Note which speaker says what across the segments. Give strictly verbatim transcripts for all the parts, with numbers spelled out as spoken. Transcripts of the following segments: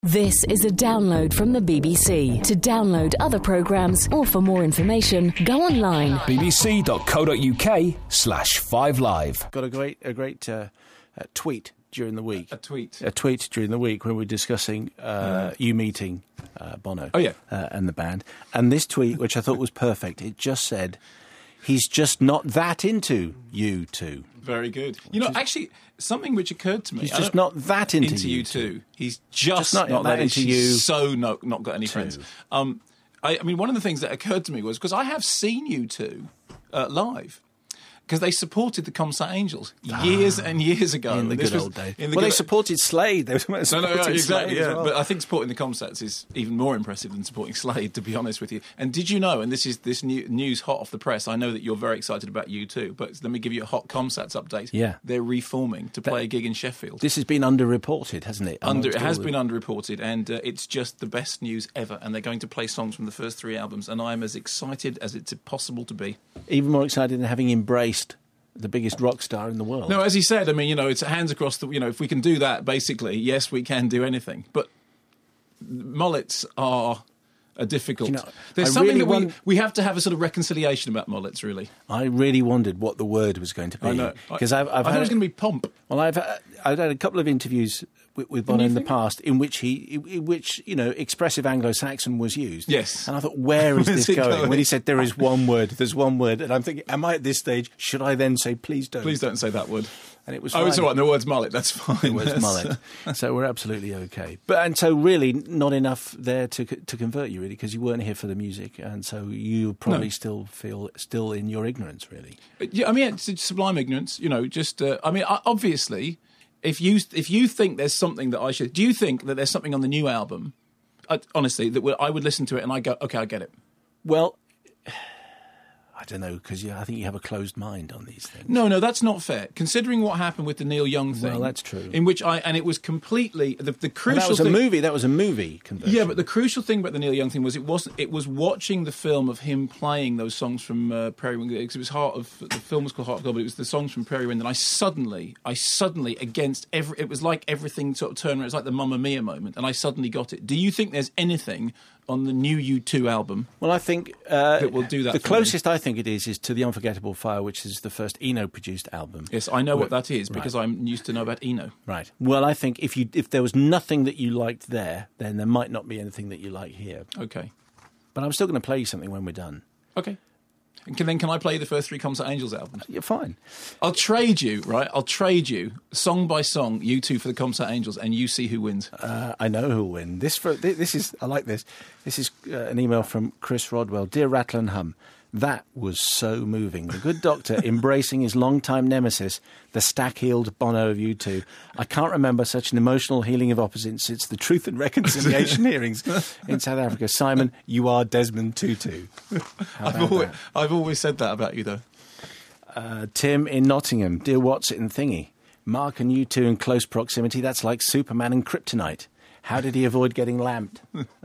Speaker 1: This is a download from the B B C. To download other programmes or for more information, go online.
Speaker 2: bbc.co.uk slash five live.
Speaker 3: Got a great a great uh, uh, tweet during the week.
Speaker 4: A tweet?
Speaker 3: A tweet during the week when we were discussing uh, you meeting uh, Bono
Speaker 4: Oh, yeah.
Speaker 3: uh, and the band. And this tweet, which I thought was perfect, it just said, he's just not that into you two.
Speaker 4: Very good. You know, actually, something which occurred to me.
Speaker 3: He's
Speaker 4: I
Speaker 3: just
Speaker 4: don't-
Speaker 3: not that into,
Speaker 4: into
Speaker 3: you
Speaker 4: you
Speaker 3: two.
Speaker 4: too. He's just,
Speaker 3: Just not
Speaker 4: not,
Speaker 3: that
Speaker 4: that
Speaker 3: into
Speaker 4: into
Speaker 3: you
Speaker 4: So no, not got any
Speaker 3: too.
Speaker 4: friends. Um, I, I mean, one of the things that occurred to me was because I have seen you two uh, live. Because they supported the Comsat Angels years and years ago.
Speaker 3: In the
Speaker 4: This
Speaker 3: good
Speaker 4: was-
Speaker 3: old days.
Speaker 4: in the
Speaker 3: Well,
Speaker 4: good-
Speaker 3: they supported Slade. They were
Speaker 4: No,
Speaker 3: supporting
Speaker 4: no, yeah, exactly,
Speaker 3: Slade
Speaker 4: yeah.
Speaker 3: as well.
Speaker 4: But I think supporting the Comsats is even more impressive than supporting Slade, to be honest with you. And did you know, and this is this new, news hot off the press, I know that you're very excited about U two, but let me give you a hot Comsats update.
Speaker 3: Yeah.
Speaker 4: They're reforming to play a gig in Sheffield.
Speaker 3: This has been underreported, hasn't it?
Speaker 4: Under, it
Speaker 3: Amongst
Speaker 4: has
Speaker 3: all
Speaker 4: been
Speaker 3: the-
Speaker 4: underreported, and uh, it's just the best news ever. And they're going to play songs from the first three albums, and I'm as excited as it's possible to be.
Speaker 3: Even more excited than having embraced the biggest rock star in the world.
Speaker 4: No, as he said, I mean, you know, it's hands across the. You know, if we can do that, basically, yes, we can do anything. But mullets are a difficult.
Speaker 3: You know,
Speaker 4: There's
Speaker 3: I
Speaker 4: something
Speaker 3: really
Speaker 4: that we,
Speaker 3: want-
Speaker 4: we have to have a sort of reconciliation about mullets, really.
Speaker 3: I really wondered what the word was going to be.
Speaker 4: I know
Speaker 3: Because I've, I've
Speaker 4: I thought
Speaker 3: had
Speaker 4: it was going to be pomp.
Speaker 3: Well, I've uh, I've had a couple of interviews with, with Bono
Speaker 4: you
Speaker 3: in the
Speaker 4: think?
Speaker 3: past in which he, in which you know, expressive Anglo-Saxon was used.
Speaker 4: Yes.
Speaker 3: and I thought, where is
Speaker 4: Where's
Speaker 3: this
Speaker 4: it
Speaker 3: going?
Speaker 4: going?
Speaker 3: When he said there is one word, there's one word, and I'm thinking, am I at this stage? Should I then say, please don't?
Speaker 4: Please don't say that word.
Speaker 3: And it was.
Speaker 4: Oh,
Speaker 3: fine.
Speaker 4: it's all right. The word's mullet. That's fine.
Speaker 3: It was mullet. So we're absolutely okay. But and so really not enough there to to convert you really because you weren't here for the music, and so you probably
Speaker 4: No.
Speaker 3: still feel still in your ignorance really.
Speaker 4: Yeah, I mean, it's sublime ignorance. You know, just. Uh, I mean, I- obviously, if you if you think there's something that I should, do you think that there's something on the new album? I, honestly, that would- I would listen to it and I go, okay, I get it.
Speaker 3: Well, I don't know because I think you have a closed mind on these things.
Speaker 4: No, no, that's not fair. Considering what happened with the Neil Young thing,
Speaker 3: Well, that's true.
Speaker 4: In which I and it was completely the, the
Speaker 3: Well,
Speaker 4: crucial
Speaker 3: that was a
Speaker 4: thing.
Speaker 3: movie. That was a movie conversion.
Speaker 4: Yeah, but the crucial thing about the Neil Young thing was it wasn't. It was watching the film of him playing those songs from uh, Prairie Wind. Because it was Heart of the film was called Heart of Gold, but it was the songs from Prairie Wind. And I suddenly, I suddenly against every. It was like everything sort of turned around. It was like the Mamma Mia moment, and I suddenly got it. Do you think there's anything on the new U two album?
Speaker 3: Well, I think uh,
Speaker 4: That will do that
Speaker 3: The
Speaker 4: for
Speaker 3: closest I think it is is to the Unforgettable Fire, which is the first Eno produced album.
Speaker 4: Yes, I know
Speaker 3: Well,
Speaker 4: what that is because I'm used to know about Eno.
Speaker 3: Right. Well, I think if you if there was nothing that you liked there, then there might not be anything that you like here.
Speaker 4: Okay,
Speaker 3: But I'm still going to play you something when we're done.
Speaker 4: okay. And can, then can I play the first three Comsat Angels albums?
Speaker 3: You're fine.
Speaker 4: I'll trade you, right? I'll trade you song by song, you two for the Comsat Angels, and you see who wins.
Speaker 3: Uh, I know who'll win. This for thi- this is I like this. This is uh, an email from Chris Rodwell. Dear Rattle and Hum, that was so moving. The good doctor embracing his long-time nemesis, the stack-heeled Bono of U two. I can't remember such an emotional healing of opposites since the Truth and Reconciliation hearings in South Africa. Simon, you are Desmond Tutu. How
Speaker 4: I've
Speaker 3: about
Speaker 4: always,
Speaker 3: that?
Speaker 4: I've always said that about you, though.
Speaker 3: Uh, Tim in Nottingham. Dear Watsit and Thingy, Mark and U two in close proximity. That's like Superman and Kryptonite. How did he avoid getting lamped?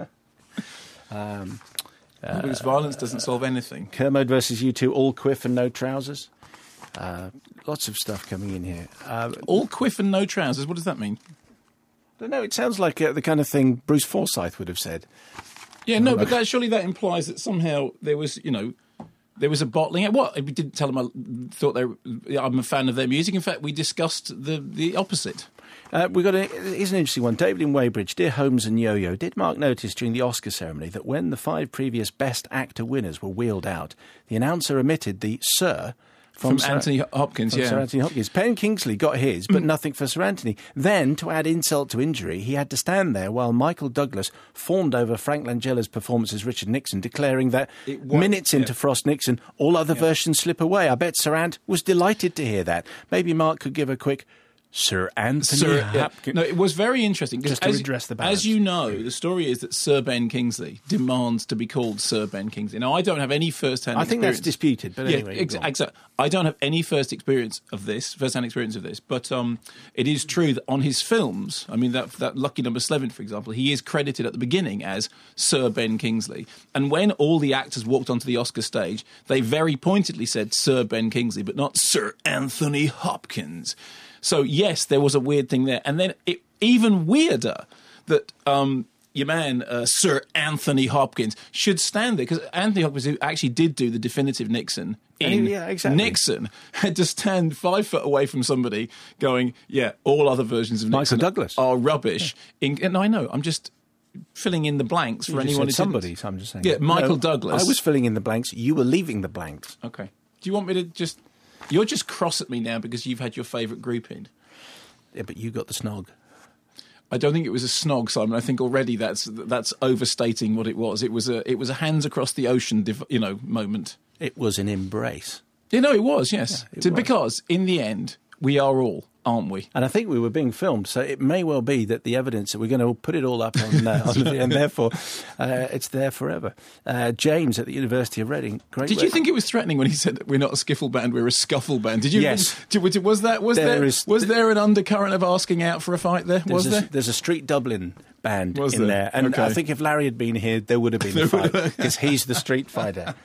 Speaker 3: um...
Speaker 4: because violence doesn't solve anything.
Speaker 3: Kermode versus U two, all quiff and no trousers. Uh, lots of stuff coming in here. Uh,
Speaker 4: All quiff and no trousers. What does that mean?
Speaker 3: I don't know, it sounds like uh, the kind of thing Bruce Forsyth would have said.
Speaker 4: Yeah, no, but that, surely that implies that somehow there was, you know, there was a bottling. What? We didn't tell them I thought they were, I'm a fan of their music. In fact, we discussed the, the opposite.
Speaker 3: Uh, we got a, here's an interesting one. David in Weybridge. Dear Holmes and Yo-Yo, did Mark notice during the Oscar ceremony that when the five previous Best Actor winners were wheeled out, the announcer omitted the Sir from,
Speaker 4: From
Speaker 3: Sir,
Speaker 4: Anthony Hopkins,
Speaker 3: from
Speaker 4: yeah.
Speaker 3: Sir Anthony Hopkins. Penn Kingsley got his, but nothing for Sir Anthony. Then, to add insult to injury, he had to stand there while Michael Douglas fawned over Frank Langella's performance as Richard Nixon, declaring that
Speaker 4: It wa-
Speaker 3: minutes into
Speaker 4: yeah.
Speaker 3: Frost Nixon, all other versions slip away. I bet Sir Ant was delighted to hear that. Maybe Mark could give a quick Sir Anthony
Speaker 4: Sir, yeah.
Speaker 3: Hopkins.
Speaker 4: No, it was very interesting. 'cause
Speaker 3: Just to
Speaker 4: as,
Speaker 3: redress the balance.
Speaker 4: As you know, the story is that Sir Ben Kingsley demands to be called Sir Ben Kingsley. Now, I don't have any first-hand
Speaker 3: I think
Speaker 4: experience.
Speaker 3: that's disputed, but
Speaker 4: Yeah,
Speaker 3: anyway.
Speaker 4: ex-
Speaker 3: go on.
Speaker 4: exactly. I don't have any first experience of this, first-hand experience of this, but um, it is true that on his films, I mean, that, that Lucky Number Slevin, for example, he is credited at the beginning as Sir Ben Kingsley. And when all the actors walked onto the Oscar stage, they very pointedly said Sir Ben Kingsley, but not Sir Anthony Hopkins. So, yes, there was a weird thing there. And then it, even weirder, that um, your man, uh, Sir Anthony Hopkins, should stand there, because Anthony Hopkins, who actually did do the definitive Nixon in
Speaker 3: yeah, exactly.
Speaker 4: Nixon, had to stand five foot away from somebody going, yeah, all other versions of Nixon
Speaker 3: Michael Douglas.
Speaker 4: are rubbish. Yeah. In, and I know, I'm just filling in the blanks for
Speaker 3: you
Speaker 4: anyone who
Speaker 3: just said somebody, so I'm just saying.
Speaker 4: Yeah, Michael
Speaker 3: no,
Speaker 4: Douglas.
Speaker 3: I was filling in the blanks. You were leaving the blanks.
Speaker 4: Okay. Do you want me to just... You're just cross at me now because you've had your favourite group in.
Speaker 3: Yeah, but you got the snog.
Speaker 4: I don't think it was a snog, Simon. I think already that's that's overstating what it was. It was a it was a hands across the ocean, div- you know, moment.
Speaker 3: It was an embrace.
Speaker 4: You know, it was, yes.
Speaker 3: Yeah, it
Speaker 4: to,
Speaker 3: was.
Speaker 4: Because in the end, we are all, aren't we?
Speaker 3: And I think we were being filmed, so it may well be that the evidence that we're going to put it all up on, uh, on the, and therefore uh, it's there forever. Uh, James at the University of Reading. Great
Speaker 4: Did
Speaker 3: work.
Speaker 4: you think it was threatening when he said that we're not a skiffle band, we're a scuffle band? Did you?
Speaker 3: Yes.
Speaker 4: Did, was that was
Speaker 3: There
Speaker 4: there
Speaker 3: is-
Speaker 4: was there an undercurrent of asking out for a fight there? Was
Speaker 3: There's a,
Speaker 4: there?
Speaker 3: There's a Street Dublin band
Speaker 4: Was
Speaker 3: in
Speaker 4: there?
Speaker 3: there, and
Speaker 4: Okay.
Speaker 3: I think if Larry had been here, there would have been a fight because he's the street fighter.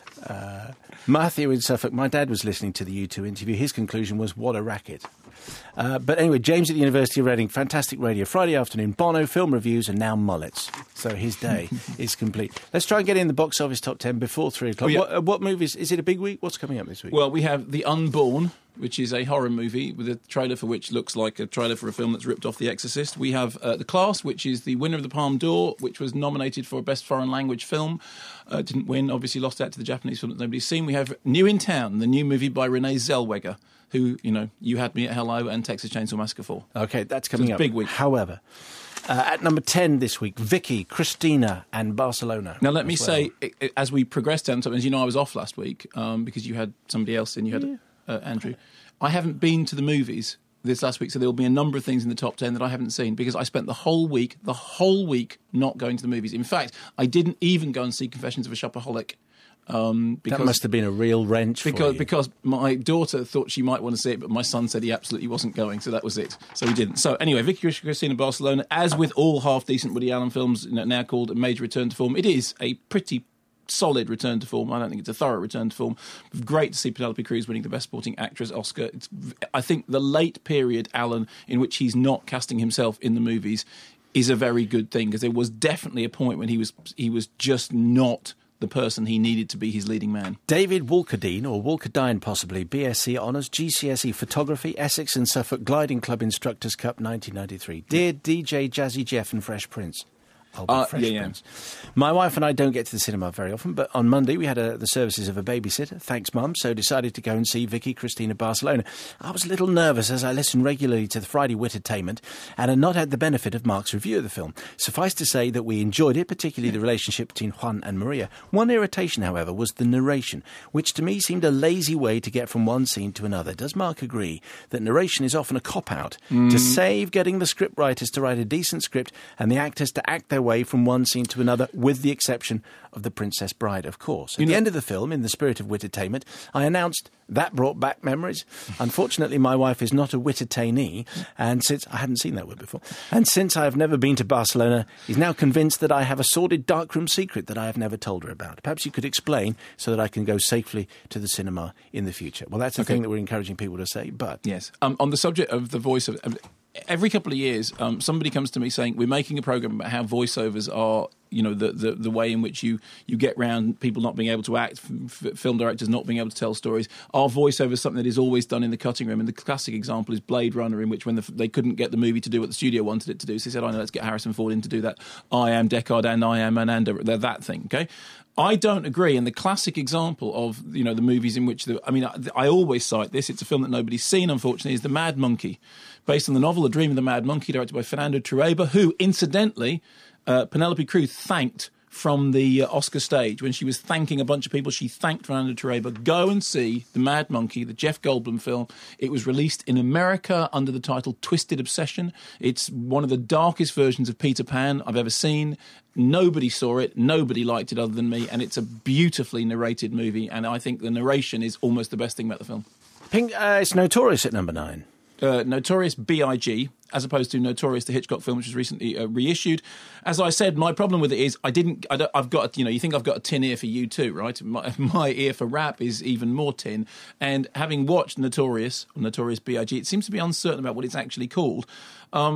Speaker 3: Uh, Matthew in Suffolk, my dad was listening to the U two interview. His conclusion was, what a racket. Uh, but anyway, James at the University of Reading, fantastic radio. Friday afternoon, Bono, film reviews, and now mullets. So his day is complete. Let's try and get in the box office top ten before three o'clock.
Speaker 4: Oh, yeah.
Speaker 3: What, uh, what movies? Is it a big week? What's coming up this week?
Speaker 4: Well, we have The Unborn, which is a horror movie with a trailer for which looks like a trailer for a film that's ripped off The Exorcist. We have uh, The Class, which is the winner of the Palme d'Or, which was nominated for Best Foreign Language Film. Uh, didn't win, obviously lost out to the Japanese film that nobody's seen. We have New in Town, the new movie by Renee Zellweger, who, you know, You Had Me at Hello and Texas Chainsaw Massacre four.
Speaker 3: Okay, that's coming
Speaker 4: it's
Speaker 3: up.
Speaker 4: big week.
Speaker 3: However, uh, at number ten this week, Vicky, Christina, and Barcelona.
Speaker 4: Now, let me
Speaker 3: as well.
Speaker 4: say, i- i- as we progress down, as you know, I was off last week um, because you had somebody else in, you had uh, Andrew. I haven't been to the movies this last week, so there will be a number of things in the top ten that I haven't seen because I spent the whole week, the whole week, not going to the movies. In fact, I didn't even go and see Confessions of a Shopaholic. Um, because,
Speaker 3: That must have been a real wrench for
Speaker 4: because
Speaker 3: you.
Speaker 4: because my daughter thought she might want to see it, but my son said he absolutely wasn't going, so that was it. So he didn't. So anyway, Vicky Cristina Barcelona, as with all half-decent Woody Allen films now called A Major Return to Form, it is a pretty solid return to form. I don't think it's a thorough return to form. Great to see Penelope Cruz winning the Best Supporting Actress Oscar. It's, I think the late period Allen in which he's not casting himself in the movies is a very good thing because there was definitely a point when he was he was just not the person he needed to be his leading man.
Speaker 3: David Walkerdine, or Walkerdine possibly, B S c Honours, G C S E Photography, Essex and Suffolk Gliding Club Instructors Cup nineteen ninety-three. Dear D J Jazzy Jeff and Fresh Prince. I'll be
Speaker 4: Uh,
Speaker 3: Fresh
Speaker 4: yeah, yeah.
Speaker 3: Prince. My wife and I don't get to the cinema very often, but on Monday we had a, the services of a babysitter. Thanks, Mum. So decided to go and see Vicky Cristina Barcelona. I was a little nervous as I listened regularly to the Friday Wittertainment and had not had the benefit of Mark's review of the film. Suffice to say that we enjoyed it, particularly the relationship between Juan and Maria. One irritation, however, was the narration, which to me seemed a lazy way to get from one scene to another. Does Mark agree that narration is often a cop-out
Speaker 4: Mm.
Speaker 3: to save getting the scriptwriters to write a decent script and the actors to act their way from one scene to another, with the exception of The Princess Bride, of course? At
Speaker 4: You
Speaker 3: the
Speaker 4: know-
Speaker 3: end of the film, in the spirit of Wittertainment, I announced that brought back memories. Unfortunately, my wife is not a Wittertainee, and since I hadn't seen that word before, and since I have never been to Barcelona, is now convinced that I have a sordid darkroom secret that I have never told her about. Perhaps you could explain so that I can go safely to the cinema in the future. Well, that's the
Speaker 4: Okay.
Speaker 3: thing that we're encouraging people to say, but
Speaker 4: Yes. Um, on the subject of the voice of, of every couple of years, um, somebody comes to me saying we're making a program about how voiceovers are, you know, the, the, the way in which you, you get round people not being able to act, f- f- film directors not being able to tell stories. Are voiceovers something that is always done in the cutting room? And the classic example is Blade Runner, in which when the, they couldn't get the movie to do what the studio wanted it to do, so they said, "Oh no, let's get Harrison Ford in to do that. I am Deckard and I am Ananda." They're that thing, okay? I don't agree. And the classic example of, you know, the movies in which the, I mean, I, I always cite this. It's a film that nobody's seen, unfortunately, is The Mad Monkey, based on the novel A Dream of the Mad Monkey, directed by Fernando Trueba, who, incidentally, uh, Penelope Cruz thanked from the uh, Oscar stage when she was thanking a bunch of people. She thanked Fernando Trueba. Go and see The Mad Monkey, the Jeff Goldblum film. It was released in America under the title Twisted Obsession. It's one of the darkest versions of Peter Pan I've ever seen. Nobody saw it. Nobody liked it other than me. And it's a beautifully narrated movie. And I think the narration is almost the best thing about the film.
Speaker 3: Pink, uh, it's Notorious at number nine.
Speaker 4: Uh, Notorious B I G, as opposed to Notorious, the Hitchcock film, which was recently uh, reissued. As I said, my problem with it is I didn't. I don't, I've got, you know, you think I've got a tin ear for you too, right? My, my ear for rap is even more tin. And having watched Notorious, or Notorious B I G, it seems to be uncertain about what it's actually called. Um,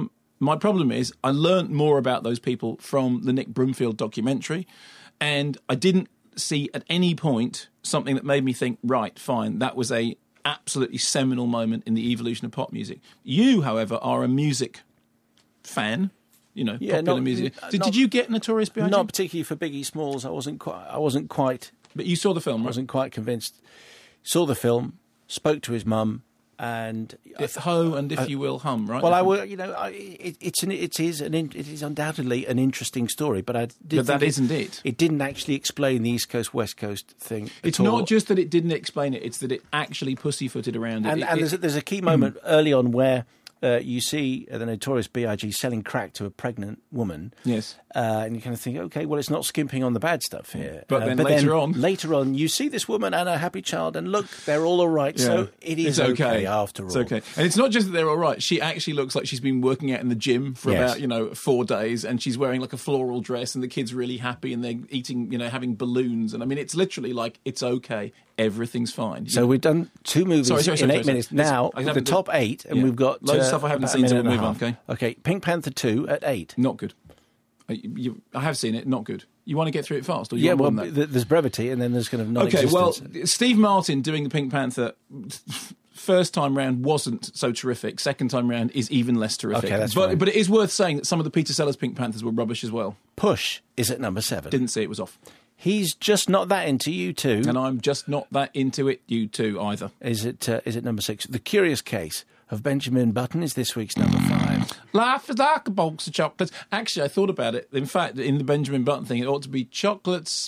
Speaker 4: My problem is I learnt more about those people from the Nick Broomfield documentary, and I didn't see at any point something that made me think, right, fine, that was a absolutely seminal moment in the evolution of pop music. You, however, are a music fan. You know,
Speaker 3: Yeah,
Speaker 4: popular
Speaker 3: not-
Speaker 4: music. Did,
Speaker 3: not-
Speaker 4: did you get Notorious B I G?
Speaker 3: Not particularly for Biggie Smalls. I wasn't quite. I wasn't quite.
Speaker 4: But you saw the film,
Speaker 3: I
Speaker 4: right?
Speaker 3: wasn't quite convinced. Saw the film, spoke to his mum, and
Speaker 4: If ho and if you will hum, right?
Speaker 3: well, I
Speaker 4: If-
Speaker 3: will. You know, I, it, it's an, it is an in- it is undoubtedly an interesting story, but I did
Speaker 4: But that
Speaker 3: think
Speaker 4: isn't it.
Speaker 3: It didn't actually explain the East Coast West Coast thing.
Speaker 4: It's
Speaker 3: at all.
Speaker 4: not just that it didn't explain it; it's that it actually pussyfooted around it.
Speaker 3: And,
Speaker 4: It-
Speaker 3: and
Speaker 4: it-
Speaker 3: there's, a, there's a key moment early on where uh, you see the Notorious B I G selling crack to a pregnant woman.
Speaker 4: Yes.
Speaker 3: Uh, and you kind of think, okay, well, it's not skimping on the bad stuff here.
Speaker 4: But
Speaker 3: Uh,
Speaker 4: then later on-
Speaker 3: later on, you see this woman and her happy child, and look, they're all all right. So it is
Speaker 4: it's okay.
Speaker 3: after all.
Speaker 4: It's okay. And it's not just that they're all right. She actually looks like she's been working out in the gym for
Speaker 3: Yes.
Speaker 4: about, you know, four days, and she's wearing like a floral dress, and the kid's really happy, and they're eating, you know, having balloons. And I mean, it's literally like, it's okay. Everything's fine.
Speaker 3: So we've done two movies
Speaker 4: Sorry, sorry,
Speaker 3: in
Speaker 4: sorry,
Speaker 3: eight
Speaker 4: sorry,
Speaker 3: minutes.
Speaker 4: sorry.
Speaker 3: Now,
Speaker 4: I
Speaker 3: the
Speaker 4: haven't-
Speaker 3: top eight, and
Speaker 4: yeah.
Speaker 3: we've got
Speaker 4: Loads of
Speaker 3: uh,
Speaker 4: stuff I haven't
Speaker 3: about a
Speaker 4: seen, so
Speaker 3: minute
Speaker 4: we'll
Speaker 3: and a
Speaker 4: move on,
Speaker 3: half.
Speaker 4: okay?
Speaker 3: Okay, Pink Panther two at eight.
Speaker 4: Not good. I, you, I have seen it. Not good. You want to get through it fast? Or you
Speaker 3: Yeah,
Speaker 4: want more
Speaker 3: well,
Speaker 4: than that?
Speaker 3: th- there's brevity, and then there's kind of
Speaker 4: Okay,
Speaker 3: non-existence.
Speaker 4: well, Steve Martin doing the Pink Panther first time round wasn't so terrific. Second time round is even less terrific.
Speaker 3: Okay, that's
Speaker 4: but
Speaker 3: fine.
Speaker 4: but it is worth saying that some of the Peter Sellers Pink Panthers were rubbish as well.
Speaker 3: Push is at number seven.
Speaker 4: Didn't see it was off,
Speaker 3: He's just not that into you two.
Speaker 4: and I'm just not that into it. You too either.
Speaker 3: Is it? Uh, is it number six? The Curious Case of Benjamin Button is this week's number five.
Speaker 4: Life is like a box of chocolates. Actually, I thought about it. In fact, in the Benjamin Button thing, it ought to be chocolates,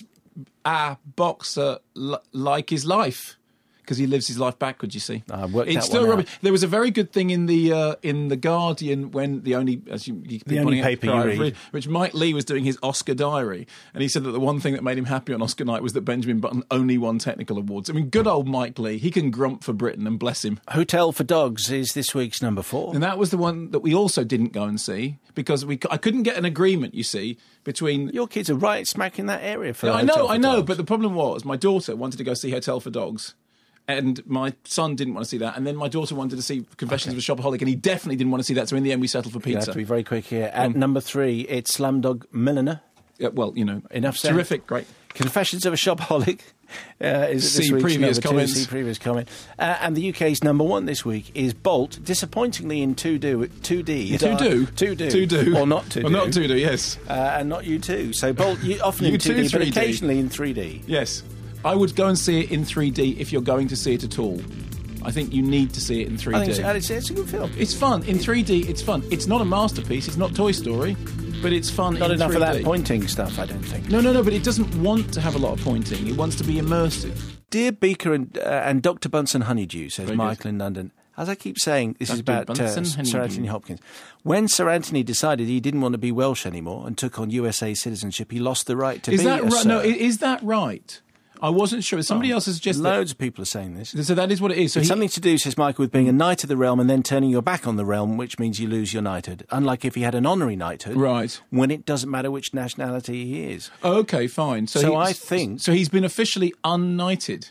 Speaker 4: a boxer li- like his life. Because he lives his life backwards, you see.
Speaker 3: I worked
Speaker 4: it's
Speaker 3: that
Speaker 4: still
Speaker 3: one out.
Speaker 4: rubbish. There was a very good thing in the uh, in the Guardian when the only as you, you keep
Speaker 3: The only
Speaker 4: pointing out,
Speaker 3: paper you
Speaker 4: right,
Speaker 3: read.
Speaker 4: which Mike Lee was doing his Oscar diary, and he said that the one thing that made him happy on Oscar night was that Benjamin Button only won technical awards. I mean, good old Mike Lee. He can grump for Britain, and bless him.
Speaker 3: Hotel for Dogs is this week's number four.
Speaker 4: And that was the one that we also didn't go and see because we I couldn't get an agreement. You see, between
Speaker 3: Your kids are right smack in that area for
Speaker 4: Yeah, I
Speaker 3: Hotel
Speaker 4: know,
Speaker 3: for
Speaker 4: I know,
Speaker 3: Dogs.
Speaker 4: but the problem was my daughter wanted to go see Hotel for Dogs. And my son didn't want to see that. And then my daughter wanted to see Confessions of a Shopaholic, and he definitely didn't want to see that. So in the end, we settled for
Speaker 3: You have
Speaker 4: pizza.
Speaker 3: to be very quick here. At number three, it's Slumdog Millionaire.
Speaker 4: Yeah, well, you know,
Speaker 3: Enough said.
Speaker 4: terrific, great.
Speaker 3: Confessions of a Shopaholic uh, is
Speaker 4: See
Speaker 3: this week's
Speaker 4: previous
Speaker 3: number two.
Speaker 4: comments.
Speaker 3: See previous comment. Uh, and the U K's number one this week is Bolt, disappointingly in two D. two D.
Speaker 4: Two do,
Speaker 3: two D.
Speaker 4: two do,
Speaker 3: Or not two D.
Speaker 4: or not two do. Yes,
Speaker 3: Uh, and not you too. So Bolt, you, often
Speaker 4: U
Speaker 3: in
Speaker 4: two,
Speaker 3: two D, but
Speaker 4: three D.
Speaker 3: occasionally in three D.
Speaker 4: yes. I would go and see it in three D if you're going to see it at all. I think you need to see it in three D.
Speaker 3: I think so, and it's, it's a good film.
Speaker 4: It's fun in three D. It's fun. It's not a masterpiece. It's not Toy Story, but it's fun.
Speaker 3: Not
Speaker 4: in
Speaker 3: enough
Speaker 4: three D.
Speaker 3: of that pointing stuff, I don't think.
Speaker 4: No, no, no. But it doesn't want to have a lot of pointing. It wants to be immersive.
Speaker 3: Dear Beaker and, uh, and Doctor Bunsen Honeydew, says
Speaker 4: Very
Speaker 3: Michael in London. As I keep saying, this is
Speaker 4: Doctor
Speaker 3: about uh,
Speaker 4: Bunsen
Speaker 3: Sir
Speaker 4: Honeydew.
Speaker 3: Anthony Hopkins. When Sir Anthony decided he didn't want to be Welsh anymore and took on U S A citizenship, he lost the right to
Speaker 4: Is
Speaker 3: be
Speaker 4: that
Speaker 3: a
Speaker 4: right?
Speaker 3: Sir.
Speaker 4: No, i- is that right? I wasn't sure. Somebody else has suggested.
Speaker 3: Loads of people are saying this.
Speaker 4: That, so that is what it is. So
Speaker 3: It's
Speaker 4: he,
Speaker 3: something to do, says Michael, with being a knight of the realm and then turning your back on the realm, which means you lose your knighthood. Unlike if he had an honorary knighthood,
Speaker 4: Right.
Speaker 3: when it doesn't matter which nationality he is.
Speaker 4: okay, fine. So,
Speaker 3: So
Speaker 4: he-
Speaker 3: I think-
Speaker 4: So he's been officially unknighted.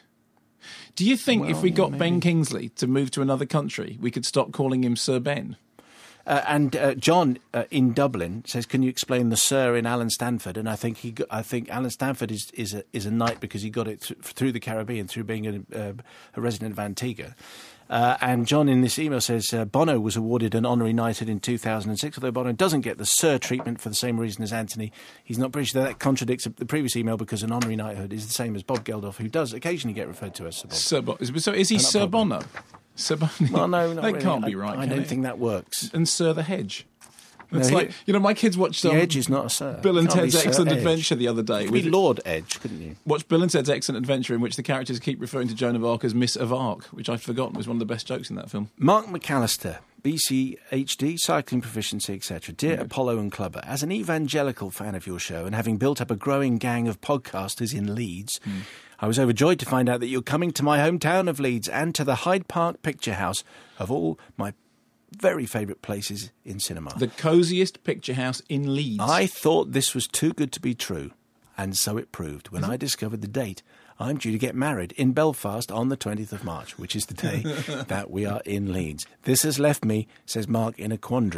Speaker 4: Do you think if we
Speaker 3: Well,
Speaker 4: got
Speaker 3: maybe.
Speaker 4: Ben Kingsley to move to another country, we could stop calling him Sir Ben?
Speaker 3: Uh, and uh, John uh, in Dublin says, "Can you explain the Sir in Alan Stanford?" And I think he, got, I think Alan Stanford is is a, is a knight because he got it th- through the Caribbean through being a, uh, a resident of Antigua. Uh, and John in this email says uh, Bono was awarded an honorary knighthood in two thousand six, although Bono doesn't get the Sir treatment for the same reason as Anthony. He's not British. That contradicts the previous email because an honorary knighthood is the same as Bob Geldof, who does occasionally get referred to as Sir Bob.
Speaker 4: Sir Bo- so is he
Speaker 3: not
Speaker 4: Sir
Speaker 3: Bob.
Speaker 4: Bono? Sir Bono?
Speaker 3: Well, no, not
Speaker 4: that
Speaker 3: really.
Speaker 4: can't
Speaker 3: I,
Speaker 4: be right.
Speaker 3: I
Speaker 4: can
Speaker 3: don't
Speaker 4: it?
Speaker 3: think that works.
Speaker 4: And Sir the Hedge. It's
Speaker 3: No,
Speaker 4: like
Speaker 3: he-
Speaker 4: you know, my kids watched
Speaker 3: The
Speaker 4: um,
Speaker 3: Edge is not a Sir.
Speaker 4: Bill and
Speaker 3: Can't be
Speaker 4: Ted's
Speaker 3: Sir
Speaker 4: Excellent
Speaker 3: Edge.
Speaker 4: Adventure the other day.
Speaker 3: You could be
Speaker 4: with-
Speaker 3: Lord Edge, couldn't you?
Speaker 4: Watched Bill and Ted's Excellent Adventure, in which the characters keep referring to Joan of Arc as Miss of Arc, which I'd forgotten was one of the best jokes in that film.
Speaker 3: Mark McAllister, B C H D, cycling proficiency, et cetera. Dear Apollo and Clubber, as an evangelical fan of your show and having built up a growing gang of podcasters in Leeds, I was overjoyed to find out that you're coming to my hometown of Leeds and to the Hyde Park Picture House of all my very favourite places in cinema.
Speaker 4: The cosiest picture house in Leeds.
Speaker 3: I thought this was too good to be true, and so it proved when I discovered the date. I'm due to get married in Belfast on the twentieth of March, which is the day that we are in Leeds. This has left me, says Mark, in a quandary.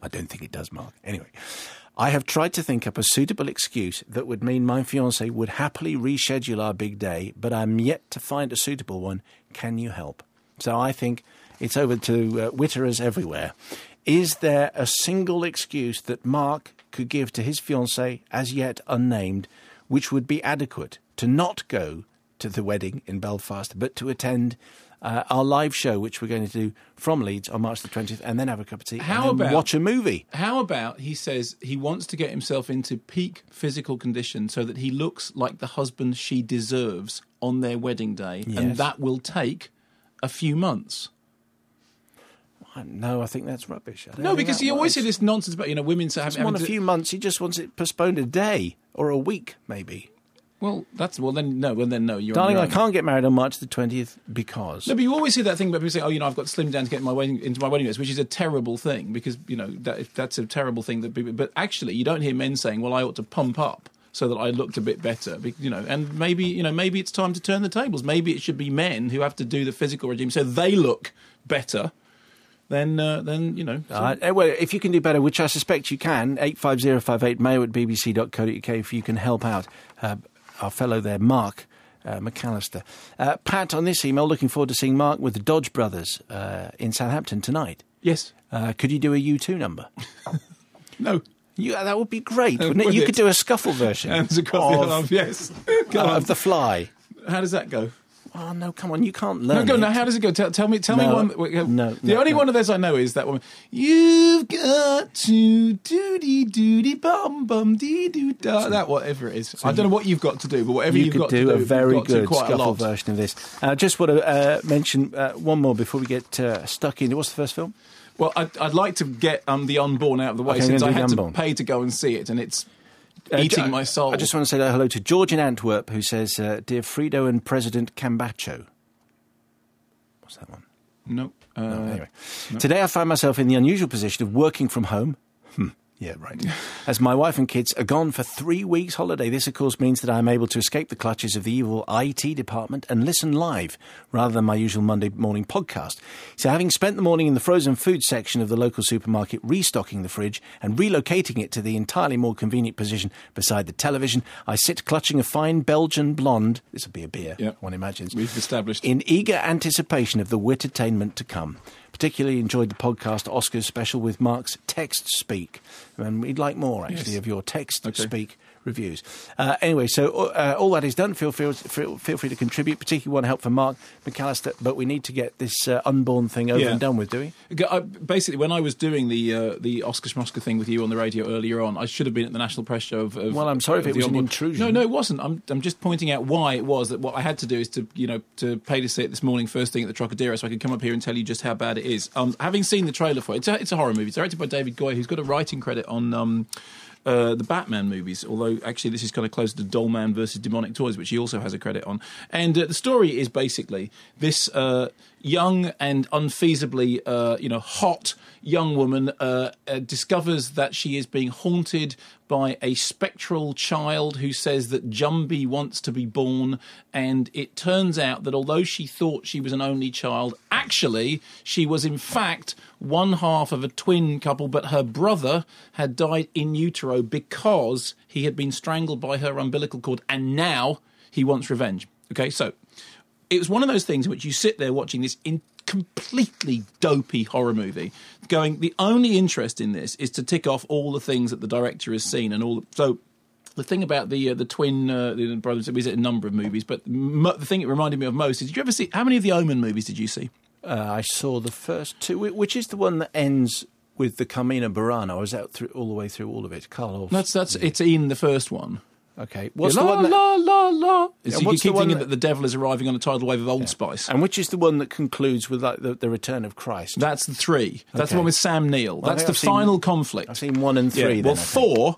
Speaker 3: I don't think it does, Mark. Anyway, I have tried to think up a suitable excuse that would mean my fiancé would happily reschedule our big day, but I'm yet to find a suitable one. Can you help? So I think it's over to uh, Witterers everywhere. Is there a single excuse that Mark could give to his fiancée, as yet unnamed, which would be adequate to not go to the wedding in Belfast, but to attend uh, our live show, which we're going to do from Leeds on March the twentieth, and then have a cup of tea
Speaker 4: How
Speaker 3: and then
Speaker 4: about,
Speaker 3: watch a movie?
Speaker 4: How about he says he wants to get himself into peak physical condition so that he looks like the husband she deserves on their wedding day,
Speaker 3: Yes.
Speaker 4: and that will take a few months.
Speaker 3: No, I think that's rubbish. I don't
Speaker 4: No,
Speaker 3: think
Speaker 4: because
Speaker 3: that
Speaker 4: you always
Speaker 3: works.
Speaker 4: hear this nonsense about, you know, women
Speaker 3: Just
Speaker 4: having
Speaker 3: want a
Speaker 4: to-
Speaker 3: few months. He just wants it postponed a day or a week, maybe.
Speaker 4: Well, that's well then no, well then no. You're
Speaker 3: Darling,
Speaker 4: on
Speaker 3: I
Speaker 4: your own.
Speaker 3: can't get married on March the twentieth because...
Speaker 4: No, but you always hear that thing about people saying, "Oh, you know, I've got to slim down to get my wedding into my wedding dress," which is a terrible thing because you know that that's a terrible thing that people. But actually, you don't hear men saying, "Well, I ought to pump up so that I looked a bit better," you know. And maybe you know, maybe it's time to turn the tables. Maybe it should be men who have to do the physical regime so they look better. Then, uh, then you know. So.
Speaker 3: Uh, well, if you can do better, which I suspect you can, eight five zero five eight mayo at b b c dot co dot u k if you can help out uh, our fellow there, Mark uh, McAllister. Uh, Pat, on this email, looking forward to seeing Mark with the Dodge Brothers uh, in Southampton tonight.
Speaker 4: Yes.
Speaker 3: Uh, could you do a U two number?
Speaker 4: No.
Speaker 3: You, that would be great, wouldn't it?
Speaker 4: Would
Speaker 3: you
Speaker 4: it?
Speaker 3: could do a scuffle version
Speaker 4: Hands across
Speaker 3: of,
Speaker 4: the arm. Yes. Go
Speaker 3: uh,
Speaker 4: on.
Speaker 3: of The Fly.
Speaker 4: How does that go?
Speaker 3: Oh, no, come on, you can't
Speaker 4: No,
Speaker 3: learn
Speaker 4: go.
Speaker 3: it.
Speaker 4: No, how does it go? Tell, tell me. Tell
Speaker 3: No,
Speaker 4: me one. wait, go.
Speaker 3: no,
Speaker 4: The
Speaker 3: no,
Speaker 4: only
Speaker 3: no.
Speaker 4: one of those I know is that one. You've got to doody doody bum bum dee doo da. That whatever it is. I don't know what you've got to do, but whatever
Speaker 3: You
Speaker 4: you've
Speaker 3: could
Speaker 4: got
Speaker 3: do
Speaker 4: to do,
Speaker 3: a
Speaker 4: you've
Speaker 3: very
Speaker 4: got to
Speaker 3: good
Speaker 4: quite a
Speaker 3: scuffle
Speaker 4: lot.
Speaker 3: version of this. I uh, just want to uh, mention uh, one more before we get uh, stuck in. What's the first film?
Speaker 4: Well, I'd, I'd like to get um, The Unborn out of the way
Speaker 3: Okay,
Speaker 4: since
Speaker 3: I'm
Speaker 4: I
Speaker 3: gonna
Speaker 4: had
Speaker 3: do
Speaker 4: to
Speaker 3: The Unborn.
Speaker 4: pay to go and see it, and it's
Speaker 3: Uh,
Speaker 4: eating
Speaker 3: Jo-
Speaker 4: my soul.
Speaker 3: I just want to say hello to George in Antwerp, who says, uh, "Dear Frido and President Cambacho." What's that one?
Speaker 4: no. Uh,
Speaker 3: No, anyway, today I find myself in the unusual position of working from home. Hmm. Yeah, right. As my wife and kids are gone for three weeks' holiday, this, of course, means that I'm able to escape the clutches of the evil I T department and listen live rather than my usual Monday morning podcast. So having spent the morning in the frozen food section of the local supermarket restocking the fridge and relocating it to the entirely more convenient position beside the television, I sit clutching a fine Belgian blonde, this will be a beer,
Speaker 4: Yep.
Speaker 3: one imagines,
Speaker 4: We've established.
Speaker 3: in eager anticipation of the wit-attainment to come. Particularly enjoyed the podcast Oscars special with Mark's Text Speak. And we'd like more, actually,
Speaker 4: Yes.
Speaker 3: of your Text
Speaker 4: Okay.
Speaker 3: Speak reviews. Uh, anyway, so uh, all that is done. Feel, feel, feel, feel free to contribute, particularly want help from Mark McAllister. But we need to get this uh, unborn thing over
Speaker 4: Yeah.
Speaker 3: and done with, do we?
Speaker 4: I, basically, when I was doing the uh, the Oscar Schmosker thing with you on the radio earlier on, I should have been at the National Press Show. Of, of
Speaker 3: Well, I'm sorry if
Speaker 4: of
Speaker 3: it
Speaker 4: the
Speaker 3: was an
Speaker 4: Unborn.
Speaker 3: intrusion.
Speaker 4: No, no, it wasn't. I'm I'm just pointing out why it was that what I had to do is to you know to pay to see it this morning first thing at the Trocadero, so I could come up here and tell you just how bad it is. Um, having seen the trailer for it, it's a, it's a horror movie. It's directed by David Goyer, who's got a writing credit on. Um, Uh, the Batman movies, although actually this is kind of closer to Dollman versus Demonic Toys, which he also has a credit on. And uh, the story is basically this uh, young and unfeasibly, uh, you know, hot young woman uh, uh, discovers that she is being haunted by a spectral child who says that Jumby wants to be born, and it turns out that although she thought she was an only child, actually she was in fact one half of a twin couple, but her brother had died in utero because he had been strangled by her umbilical cord, and now he wants revenge. Okay, so it was one of those things in which you sit there watching this in completely dopey horror movie, going, the only interest in this is to tick off all the things that the director has seen, and all. So the thing about the uh, the twin uh, the brothers, it was a number of movies, but mo- the thing it reminded me of most is, did you ever see, how many of the Omen movies did you see?
Speaker 3: Uh, I saw the first two, whi- which is the one that ends with the Carmina Burana, or was that through, all the way through all of it? Carl.
Speaker 4: That's that's it's in the first one.
Speaker 3: Okay. What's
Speaker 4: la,
Speaker 3: the one that...
Speaker 4: la la la.
Speaker 3: Yeah,
Speaker 4: So you
Speaker 3: what's
Speaker 4: keep
Speaker 3: the one
Speaker 4: thinking
Speaker 3: that-
Speaker 4: that... the devil is arriving on a tidal wave of Old Spice.
Speaker 3: And which is the one that concludes with like the, the return of Christ?
Speaker 4: That's the three. That's
Speaker 3: Okay.
Speaker 4: the one with Sam Neill.
Speaker 3: Well, I
Speaker 4: That's
Speaker 3: think
Speaker 4: the
Speaker 3: I've seen-
Speaker 4: final conflict.
Speaker 3: I've seen one and three.
Speaker 4: Yeah.
Speaker 3: Then,
Speaker 4: Well,
Speaker 3: I think.
Speaker 4: four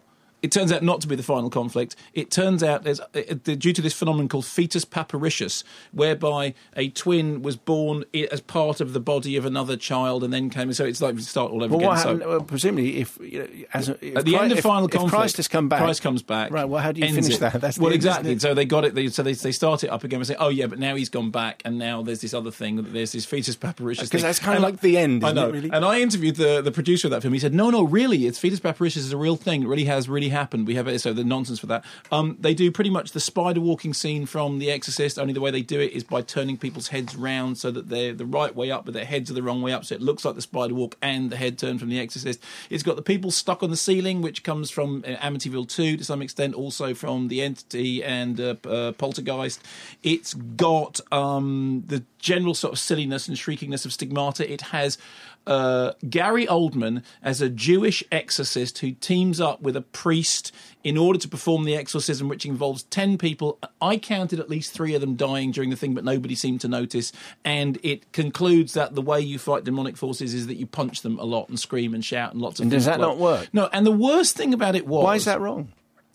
Speaker 4: It turns out not to be the final conflict. It turns out there's uh, due to this phenomenon called fetus paparicius, whereby a twin was born i- as part of the body of another child and then came. So it's like start all over
Speaker 3: Well,
Speaker 4: again.
Speaker 3: what
Speaker 4: So
Speaker 3: happened, well, presumably, if, you know, as a, if
Speaker 4: at the
Speaker 3: Christ,
Speaker 4: end of
Speaker 3: if,
Speaker 4: final
Speaker 3: if
Speaker 4: conflict,
Speaker 3: Christ has come back,
Speaker 4: Christ comes back.
Speaker 3: Right. Well, how do you
Speaker 4: ends
Speaker 3: finish
Speaker 4: it.
Speaker 3: that? That's the
Speaker 4: well,
Speaker 3: end,
Speaker 4: exactly.
Speaker 3: isn't it?
Speaker 4: So they got it. They, so they, they start it up again and say, "Oh yeah, but now he's gone back, and now there's this other thing. There's this fetus paparicius
Speaker 3: Because
Speaker 4: thing."
Speaker 3: that's kind
Speaker 4: And
Speaker 3: of like the end,
Speaker 4: I
Speaker 3: isn't
Speaker 4: know.
Speaker 3: it, really?
Speaker 4: And I interviewed the, the producer of that film. He said, "No, no, really, it's fetus paparicius is a real thing. It really has really happened. We have it." So the nonsense for that. Um, they do pretty much the spider walking scene from The Exorcist. Only the way they do it is by turning people's heads round so that they're the right way up, but their heads are the wrong way up. So it looks like the spider walk and the head turn from The Exorcist. It's got the people stuck on the ceiling, which comes from uh, Amityville two to some extent, also from The Entity and uh, uh, Poltergeist. It's got um, the general sort of silliness and shriekingness of Stigmata. It has uh, Gary Oldman as a Jewish exorcist who teams up with a priest in order to perform the exorcism, which involves ten people. I counted at least three of them dying during the thing, but nobody seemed to notice. And it concludes that the way you fight demonic forces is that you punch them a lot and scream and shout and lots of
Speaker 3: And
Speaker 4: things.
Speaker 3: does that
Speaker 4: like-
Speaker 3: not work?
Speaker 4: No, and the worst thing about it was...
Speaker 3: Why is that wrong?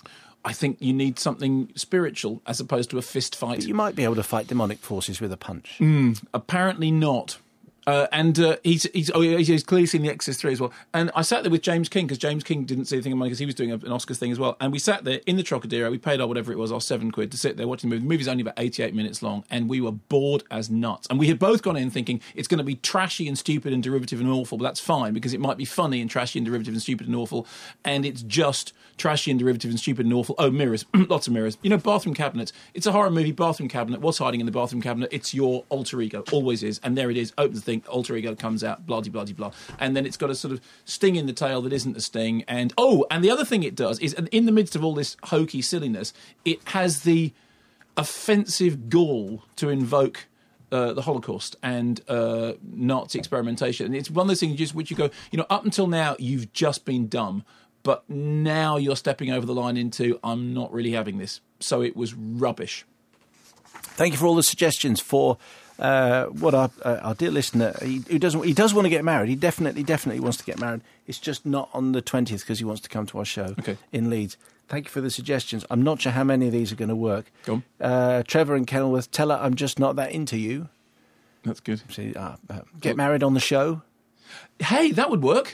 Speaker 4: I think you need something spiritual as opposed to a fist fight.
Speaker 3: But you might be able to fight demonic forces with a punch.
Speaker 4: Mm. Apparently not. Uh, and uh, he's, he's, oh, he's clearly seen The Exorcist three as well. And I sat there with James King, because James King didn't see anything of money because he was doing an Oscars thing as well. And we sat there in the Trocadero. We paid our whatever it was, our seven quid, to sit there watching the movie. The movie's only about eighty-eight minutes long, and we were bored as nuts. And we had both gone in thinking it's going to be trashy and stupid and derivative and awful, but that's fine because it might be funny and trashy and derivative and stupid and awful. And it's just trashy and derivative and stupid and awful. Oh, mirrors. Lots of mirrors. You know, bathroom cabinets. It's a horror movie, bathroom cabinet. What's hiding in the bathroom cabinet? It's your alter ego. Always is. And there it is. Open the thing. Alter ego comes out. Blah, blah, blah, blah. And then it's got a sort of sting in the tail that isn't a sting. And, oh, and the other thing it does is, in the midst of all this hokey silliness, it has the offensive gall to invoke Uh, the Holocaust and uh, Nazi experimentation. And it's one of those things just which you go, you know, up until now, you've just been dumb, but now you're stepping over the line into, I'm not really having this. So it was rubbish.
Speaker 3: Thank you for all the suggestions for uh, what our, uh, our dear listener, he, who doesn't, he does want to get married. He definitely, definitely wants to get married. It's just not on the twentieth because he wants to come to our show
Speaker 4: Okay.
Speaker 3: in Leeds. Thank you for the suggestions. I'm not sure how many of these are going to work.
Speaker 4: Go on.
Speaker 3: Uh, Trevor in Kenilworth, tell her I'm just not that into you.
Speaker 4: That's good.
Speaker 3: See, uh, uh, get married on the show.
Speaker 4: Hey, that would work.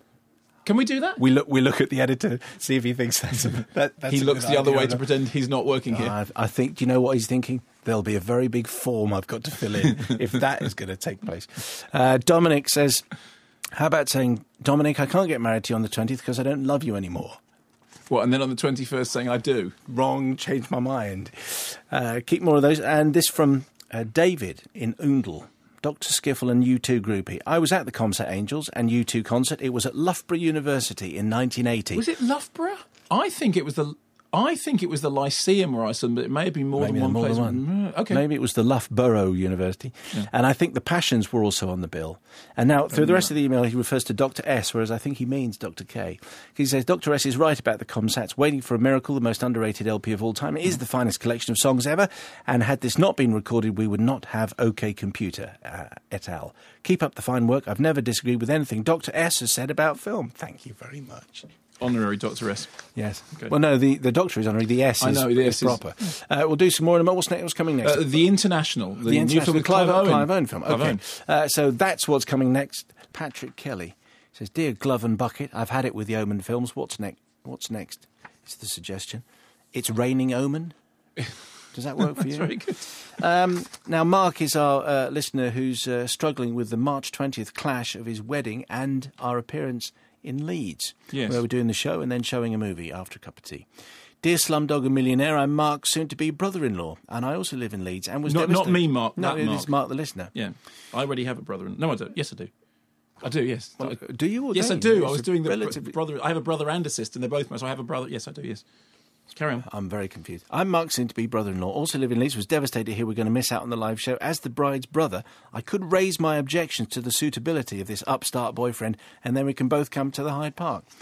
Speaker 4: Can we do that?
Speaker 3: We look. We look at the editor, see if he thinks that's. A, that, that's
Speaker 4: He
Speaker 3: a
Speaker 4: looks
Speaker 3: good
Speaker 4: the other
Speaker 3: idea
Speaker 4: way
Speaker 3: or
Speaker 4: to
Speaker 3: not.
Speaker 4: pretend he's not working here.
Speaker 3: I, I think. Do you know what he's thinking? There'll be a very big form I've got to fill in if that is going to take place. Uh, Dominic says, "How about saying, Dominic, I can't get married to you on the twentieth because I don't love you anymore."
Speaker 4: What, and then on the twenty-first saying, I do?
Speaker 3: Wrong. Changed my mind. Uh, keep more of those. And this from uh, David in Oundle. Doctor Skiffle and U two groupie. I was at the Concert Angels and U two concert. It was at Loughborough University in nineteen eighty.
Speaker 4: Was it Loughborough? I think it was the... I think it was the Lyceum where I saw them, but it may have been more
Speaker 3: Maybe
Speaker 4: than one
Speaker 3: more
Speaker 4: place.
Speaker 3: than one.
Speaker 4: Mm, Okay.
Speaker 3: Maybe it was the Loughborough University. Yeah. And I think the Passions were also on the bill. And now, through the rest of the email, he refers to Doctor S, whereas I think he means Doctor K. He says, Doctor S is right about the Comsats. Waiting for a Miracle, the most underrated L P of all time. It is the finest collection of songs ever. And had this not been recorded, we would not have OK Computer, uh, et al. Keep up the fine work. I've never disagreed with anything Doctor S has said about film. Thank you very much.
Speaker 4: Honorary Doctor S.
Speaker 3: Yes.
Speaker 4: Okay.
Speaker 3: Well, no, the, the Doctor is honorary. The S
Speaker 4: I
Speaker 3: is,
Speaker 4: know, the
Speaker 3: is
Speaker 4: S is-
Speaker 3: proper. Uh, we'll do some more in a moment. What's, next, what's coming next?
Speaker 4: Uh, the International. The,
Speaker 3: The
Speaker 4: new
Speaker 3: International
Speaker 4: film with
Speaker 3: Clive,
Speaker 4: Clive Owen.
Speaker 3: Clive Owen film.
Speaker 4: Clive
Speaker 3: Okay.
Speaker 4: Owen.
Speaker 3: Uh, so that's what's coming next. Patrick Kelly says, Dear Glove and Bucket, I've had it with the Omen films. What's next? What's next? It's the suggestion. It's raining Omen. Does that work for
Speaker 4: That's
Speaker 3: you?
Speaker 4: very good.
Speaker 3: Um, now, Mark is our uh, listener who's uh, struggling with the March twentieth clash of his wedding and our appearance in Leeds,
Speaker 4: Yes.
Speaker 3: where we're doing the show and then showing a movie after a cup of tea. Dear Slumdog and Millionaire, I'm Mark's soon-to-be brother-in-law, and I also live in Leeds and was
Speaker 4: Not- not
Speaker 3: devastated.
Speaker 4: me, Mark,
Speaker 3: No,
Speaker 4: that
Speaker 3: it
Speaker 4: Mark.
Speaker 3: is Mark the listener.
Speaker 4: Yeah. I already have a brother. No, I don't. Yes, I do. I do, yes.
Speaker 3: Well, do you or
Speaker 4: Yes, I
Speaker 3: don't
Speaker 4: do.
Speaker 3: you?
Speaker 4: I was
Speaker 3: It's
Speaker 4: doing the
Speaker 3: relatively-
Speaker 4: br- brother. I have a brother and a sister, and they're both. So I have a brother. Yes, I do. Yes. Carry on.
Speaker 3: I'm very confused. I'm Mark's soon-to-be brother-in-law, also live in Leeds, was devastated to hear we're going to miss out on the live show. As the bride's brother, I could raise my objections to the suitability of this upstart boyfriend, and then we can both come to the Hyde Park.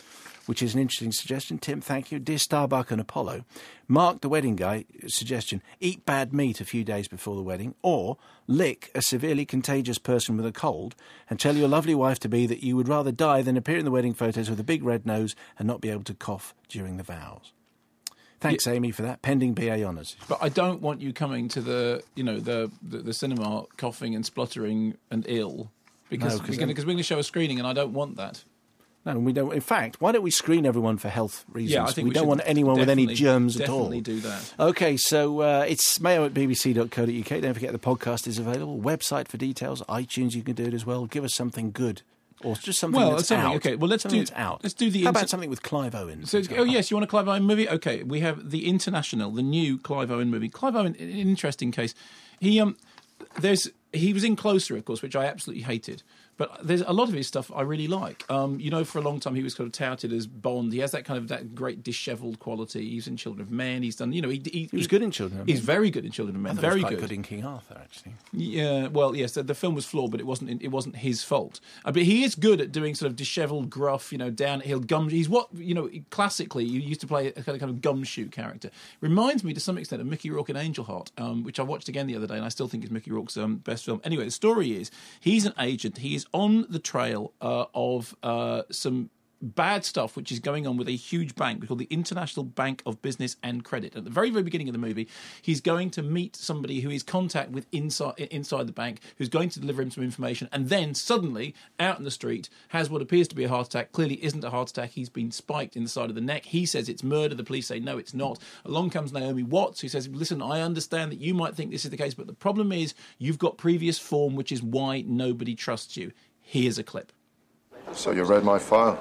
Speaker 3: which is an interesting suggestion. Tim, thank you. Dear Starbuck and Apollo, Mark, the wedding guy, suggestion, eat bad meat a few days before the wedding, or lick a severely contagious person with a cold and tell your lovely wife-to-be that you would rather die than appear in the wedding photos with a big red nose and not be able to cough during the vows. Thanks, yeah. Amy, for that. Pending B A honours.
Speaker 4: But I don't want you coming to the, you know, the the, the cinema coughing and spluttering and ill because no, we're going to show a screening, and I don't want that.
Speaker 3: No, we don't. In fact, why don't we screen everyone for health reasons?
Speaker 4: Yeah, I think
Speaker 3: we,
Speaker 4: we
Speaker 3: don't want anyone with any germs at all.
Speaker 4: Definitely do that.
Speaker 3: Okay, so uh, it's mayo at b b c dot co dot u k. Don't forget the podcast is available. Website for details. iTunes, you can do it as well. Give us something good. Or just something
Speaker 4: well,
Speaker 3: that's
Speaker 4: something,
Speaker 3: out.
Speaker 4: Okay, well, let's
Speaker 3: something
Speaker 4: do.
Speaker 3: That's out.
Speaker 4: Let's do the.
Speaker 3: How
Speaker 4: inter-
Speaker 3: about something with Clive Owen?
Speaker 4: So, oh yes, you want a Clive Owen movie? Okay, we have the International, the new Clive Owen movie. Clive Owen, an interesting case. He um, there's he was in Closer, of course, which I absolutely hated. But there's a lot of his stuff I really like. Um, you know, for a long time he was kind of touted as Bond. He has that kind of that great dishevelled quality. He's in Children of Men. He's done, you know, he, he,
Speaker 3: he was good in Children of Men.
Speaker 4: He's very good in Children of Men.
Speaker 3: I
Speaker 4: very
Speaker 3: he was quite
Speaker 4: good.
Speaker 3: good in King Arthur, actually.
Speaker 4: Yeah, well, yes, the, the film was flawed, but it wasn't. It wasn't his fault. Uh, but he is good at doing sort of dishevelled, gruff, you know, downhill gum. He's what you know. Classically, you used to play a kind of, kind of gumshoe character. Reminds me to some extent of Mickey Rourke in Angel Heart, um, which I watched again the other day, and I still think is Mickey Rourke's um, best film. Anyway, the story is he's an agent. He is on the trail Uh, of uh, some bad stuff which is going on with a huge bank called the International Bank of Business and Credit. At the very, very beginning of the movie, he's going to meet somebody who he's contact with inside inside the bank, who's going to deliver him some information, and then suddenly, out in the street, has what appears to be a heart attack. Clearly isn't a heart attack. He's been spiked in the side of the neck. He says it's murder. The police say, no, it's not. Along comes Naomi Watts, who says, listen, I understand that you might think this is the case, but the problem is you've got previous form, which is why nobody trusts you. Here's a clip.
Speaker 5: So you read my file?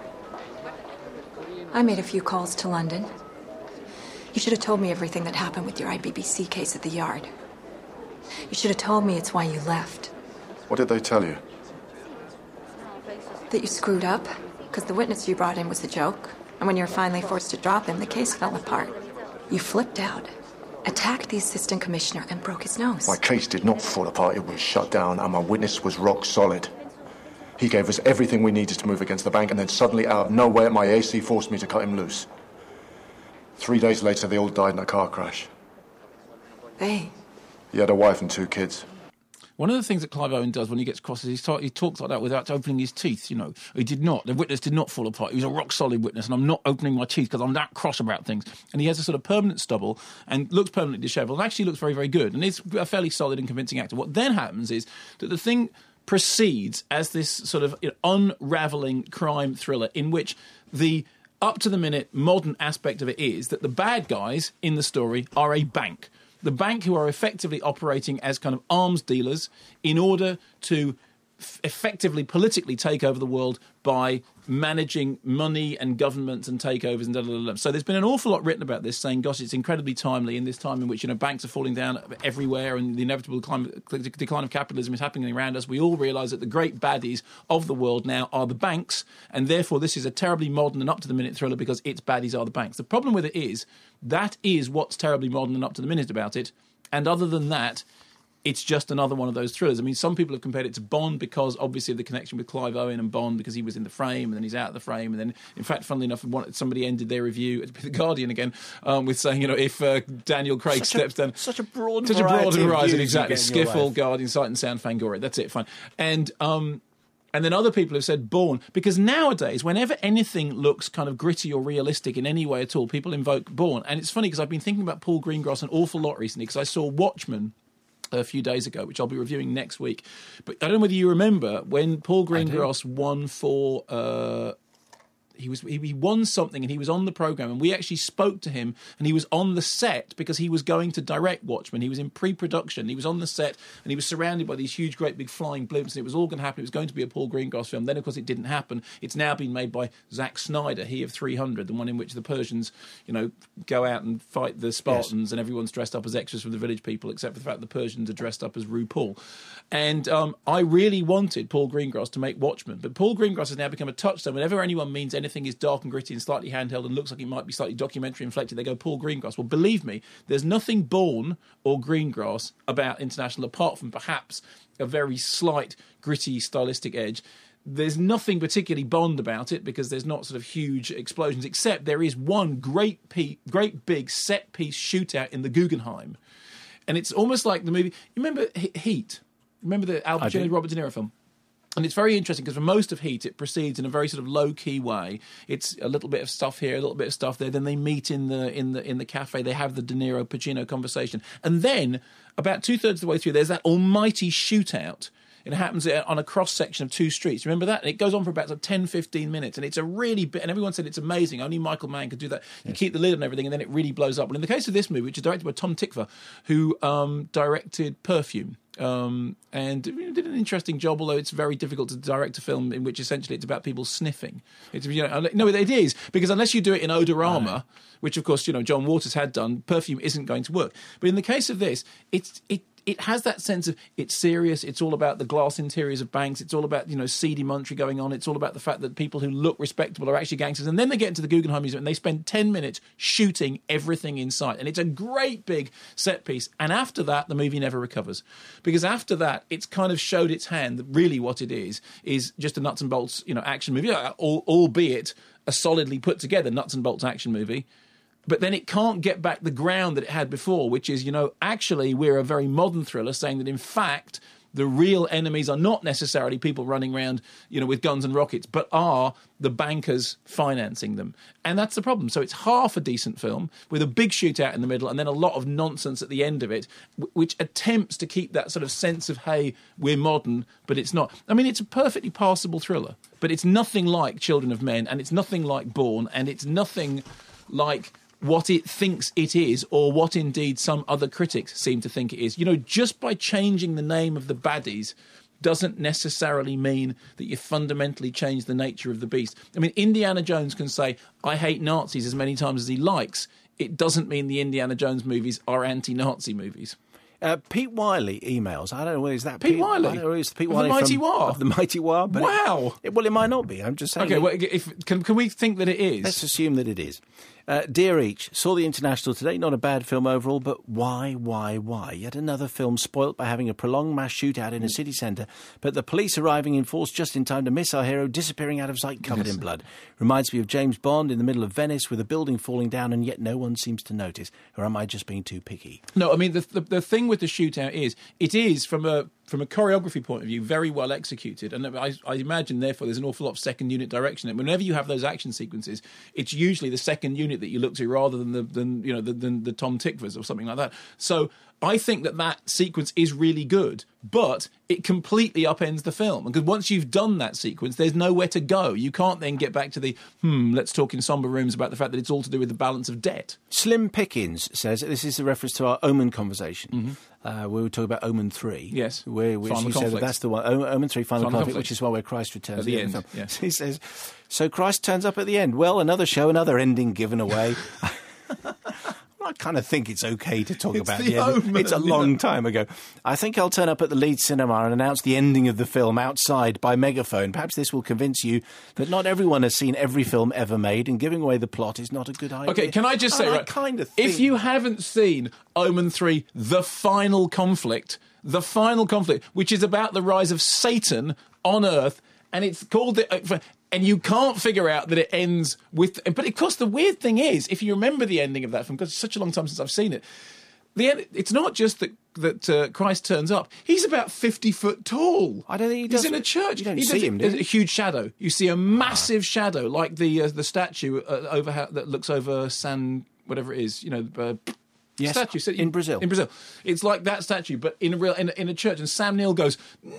Speaker 6: I made a few calls to London. You should have told me everything that happened with your I B B C case at the Yard. You should have told me it's why you left.
Speaker 5: What did they tell you?
Speaker 6: That you screwed up, because the witness you brought in was a joke, and when you were finally forced to drop him, the case fell apart. You flipped out, attacked the assistant commissioner, and broke his nose.
Speaker 5: My case did not fall apart. It was shut down, and my witness was rock solid. He gave us everything we needed to move against the bank, and then suddenly, out of nowhere, my A C forced me to cut him loose. Three days later, they all died in a car crash.
Speaker 6: They?
Speaker 5: He had a wife and two kids.
Speaker 4: One of the things that Clive Owen does when he gets cross is he, talk, he talks like that without opening his teeth, you know. He did not. The witness did not fall apart. He was a rock-solid witness, and I'm not opening my teeth because I'm that cross about things. And he has a sort of permanent stubble and looks permanently dishevelled and actually looks very, very good. And he's a fairly solid and convincing actor. What then happens is that the thing proceeds as this sort of you know, unravelling crime thriller in which the up-to-the-minute modern aspect of it is that the bad guys in the story are a bank. The bank who are effectively operating as kind of arms dealers in order to f- effectively politically take over the world by managing money and governments and takeovers and da, da, da, da. So there's been an awful lot written about this, saying, gosh, it's incredibly timely in this time in which, you know, banks are falling down everywhere and the inevitable decline, decline of capitalism is happening around us. We all realise that the great baddies of the world now are the banks, and therefore this is a terribly modern and up-to-the-minute thriller because its baddies are the banks. The problem with it is, that is what's terribly modern and up-to-the-minute about it, and other than that, it's just another one of those thrillers. I mean, some people have compared it to Bond because, obviously, of the connection with Clive Owen and Bond because he was in the frame and then he's out of the frame. And then, in fact, funnily enough, somebody ended their review, The Guardian again, um, with saying, you know, if uh, Daniel Craig
Speaker 3: such
Speaker 4: steps
Speaker 3: a,
Speaker 4: down...
Speaker 3: Such a broad
Speaker 4: Such a broad horizon, exactly.
Speaker 3: Skiffle,
Speaker 4: Guardian, Sight and Sound, Fangoria. That's it, fine. And... Um, And then other people have said Bourne, because nowadays, whenever anything looks kind of gritty or realistic in any way at all, people invoke Bourne. And it's funny because I've been thinking about Paul Greengrass an awful lot recently because I saw Watchmen a few days ago, which I'll be reviewing next week. But I don't know whether you remember when Paul Greengrass won for... Uh, He was he, he won something and he was on the programme and we actually spoke to him and he was on the set because he was going to direct Watchmen. He was in pre-production. He was on the set and he was surrounded by these huge, great big flying blimps and it was all going to happen. It was going to be a Paul Greengrass film. Then, of course, it didn't happen. It's now been made by Zack Snyder, he of three hundred, the one in which the Persians, you know, go out and fight the Spartans yes. and everyone's dressed up as extras from the village people except for the fact the Persians are dressed up as RuPaul. And um, I really wanted Paul Greengrass to make Watchmen, but Paul Greengrass has now become a touchstone. Whenever anyone means anything is dark and gritty and slightly handheld and looks like it might be slightly documentary inflected, they go Paul Greengrass. Well, believe me, there's nothing Bourne or Greengrass about International apart from perhaps a very slight, gritty, stylistic edge. there's nothing particularly Bond about it because there's not sort of huge explosions, except there is one great, pe- great big set-piece shootout in the Guggenheim. And it's almost like the movie... You remember Heat? Remember the Al Pacino Robert De Niro film? And it's very interesting because for most of Heat, it proceeds in a very sort of low-key way. It's a little bit of stuff here, a little bit of stuff there. Then they meet in the in the in the cafe. They have the De Niro Pacino conversation, and then about two thirds of the way through, there's that almighty shootout. It happens on a cross section of two streets. Remember that? And it goes on for about sort of ten, fifteen minutes, and it's a really bit. And everyone said it's amazing. Only Michael Mann could do that. You yes. keep the lid on everything, and then it really blows up. Well, in the case of this movie, which is directed by Tom Tykwer, who um, directed Perfume. Um, and did an interesting job, although it's very difficult to direct a film in which essentially it's about people sniffing. It's, you know, no, it is, because unless you do it in Odorama, right. which of course, you know, John Waters had done, Perfume isn't going to work. But in the case of this, it's it it has that sense of it's serious. It's all about the glass interiors of banks. It's all about, you know, seedy monetary going on. It's all about the fact that people who look respectable are actually gangsters. And then they get into the Guggenheim Museum and they spend ten minutes shooting everything in sight. And it's a great big set piece. And after that, the movie never recovers. Because after that, it's kind of showed its hand that really what it is, is just a nuts and bolts, you know, action movie, albeit a solidly put together nuts and bolts action movie. But then it can't get back the ground that it had before, which is, you know, actually we're a very modern thriller saying that, in fact, the real enemies are not necessarily people running around, you know, with guns and rockets, but are the bankers financing them. And that's the problem. So it's half a decent film with a big shootout in the middle and then a lot of nonsense at the end of it, which attempts to keep that sort of sense of, hey, we're modern, but it's not. I mean, it's a perfectly passable thriller, but it's nothing like Children of Men, and it's nothing like Bourne, and it's nothing like what it thinks it is, or what indeed some other critics seem to think it is. You know, just by changing the name of the baddies doesn't necessarily mean that you fundamentally change the nature of the beast. I mean, Indiana Jones can say, I hate Nazis as many times as he likes. It doesn't mean the Indiana Jones movies are anti-Nazi movies.
Speaker 3: Uh, Pete Wiley emails. I don't know, is that
Speaker 4: Pete,
Speaker 3: Pete
Speaker 4: Wiley?
Speaker 3: I don't know, is Pete
Speaker 4: of
Speaker 3: Wiley
Speaker 4: the Mighty
Speaker 3: from,
Speaker 4: War?
Speaker 3: Of the Mighty War. But
Speaker 4: wow.
Speaker 3: It, it, well, it might not be. I'm just saying.
Speaker 4: Okay, well, if, can, can we think that it is?
Speaker 3: Let's assume that it is. Uh, Dear Each, saw The International today. Not a bad film overall, but why, why, why? Yet another film spoilt by having a prolonged mass shootout in a city centre, but the police arriving in force just in time to miss our hero disappearing out of sight covered yes. in blood. Reminds me of James Bond in the middle of Venice with a building falling down and yet no one seems to notice. Or am I just being too picky?
Speaker 4: No, I mean, the, the, the thing with the shootout is, it is, from a from a choreography point of view, very well executed. And I, I imagine, therefore, there's an awful lot of second unit direction. And whenever you have those action sequences, it's usually the second unit that you look to rather than the than you know the, than the Tom Tykwer's or something like that. So I think that that sequence is really good, but it completely upends the film. Because once you've done that sequence, there's nowhere to go. You can't then get back to the, hmm, let's talk in somber rooms about the fact that it's all to do with the balance of debt.
Speaker 3: Slim Pickens says, this is a reference to our Omen conversation, mm-hmm. uh, where we talk about Omen three.
Speaker 4: Yes.
Speaker 3: Where, which
Speaker 4: Final
Speaker 3: you
Speaker 4: Conflict.
Speaker 3: said that that's the one, Omen three, Final, Final Conflict, Conflict, which is one where Christ returns
Speaker 4: at the,
Speaker 3: at the
Speaker 4: end.
Speaker 3: end. Of the film.
Speaker 4: Yes.
Speaker 3: He says, so Christ turns up at the end. Well, another show, another ending given away. I kind of think it's okay to talk
Speaker 4: it's
Speaker 3: about
Speaker 4: the,
Speaker 3: the end.
Speaker 4: Omen,
Speaker 3: It's a long time ago. I think I'll turn up at the Leeds cinema and announce the ending of the film outside by megaphone. Perhaps this will convince you that not everyone has seen every film ever made, and giving away the plot is not a good idea.
Speaker 4: Okay, can I just say,
Speaker 3: and
Speaker 4: right,
Speaker 3: I kind of think...
Speaker 4: if you haven't seen Omen three, The Final Conflict, The Final Conflict, which is about the rise of Satan on Earth, and it's called the... And you can't figure out that it ends with... But of course, the weird thing is, if you remember the ending of that film, because it's such a long time since I've seen it, the end, it's not just that that uh, Christ turns up. He's about fifty foot tall.
Speaker 3: I don't think he does.
Speaker 4: He's in a church.
Speaker 3: You don't
Speaker 4: he
Speaker 3: see
Speaker 4: does,
Speaker 3: him, do you?
Speaker 4: A huge shadow. You see a massive ah. shadow, like the uh, the statue uh, over ha- that looks over San... whatever it is, you know... Uh,
Speaker 3: Yes,
Speaker 4: statue so,
Speaker 3: in Brazil.
Speaker 4: In Brazil. It's like that statue, but in a real in a, in a church. And Sam Neill goes, no!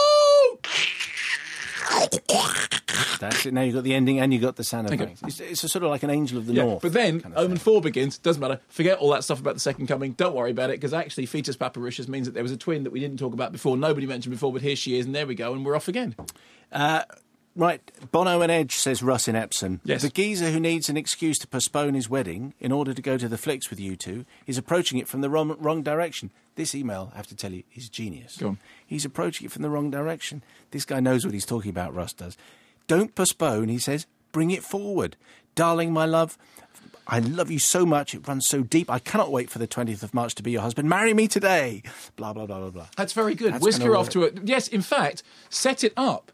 Speaker 3: That's it. Now you've got the ending and you've got the sound effects. It's, it's a sort of like an Angel of the
Speaker 4: yeah,
Speaker 3: North.
Speaker 4: But then
Speaker 3: kind of
Speaker 4: Omen
Speaker 3: thing.
Speaker 4: four begins. Doesn't matter. Forget all that stuff about the second coming. Don't worry about it, because actually Fetus Paparicious means that there was a twin that we didn't talk about before, nobody mentioned before, but here she is, and there we go, and we're off again.
Speaker 3: Uh, right. Bono and Edge, says Russ in Epsom.
Speaker 4: Yes.
Speaker 3: The geezer who needs an excuse to postpone his wedding in order to go to the flicks with you two is approaching it from the wrong, wrong direction. This email, I have to tell you, is genius.
Speaker 4: Go on.
Speaker 3: He's approaching it from the wrong direction. This guy knows what he's talking about, Russ does. Don't postpone, he says. Bring it forward. Darling, my love, I love you so much. It runs so deep. I cannot wait for the twentieth of March to be your husband. Marry me today. Blah, blah, blah, blah, blah.
Speaker 4: That's very good.
Speaker 3: That's
Speaker 4: Whisk her
Speaker 3: gonna
Speaker 4: off to it. Yes, in fact, set it up.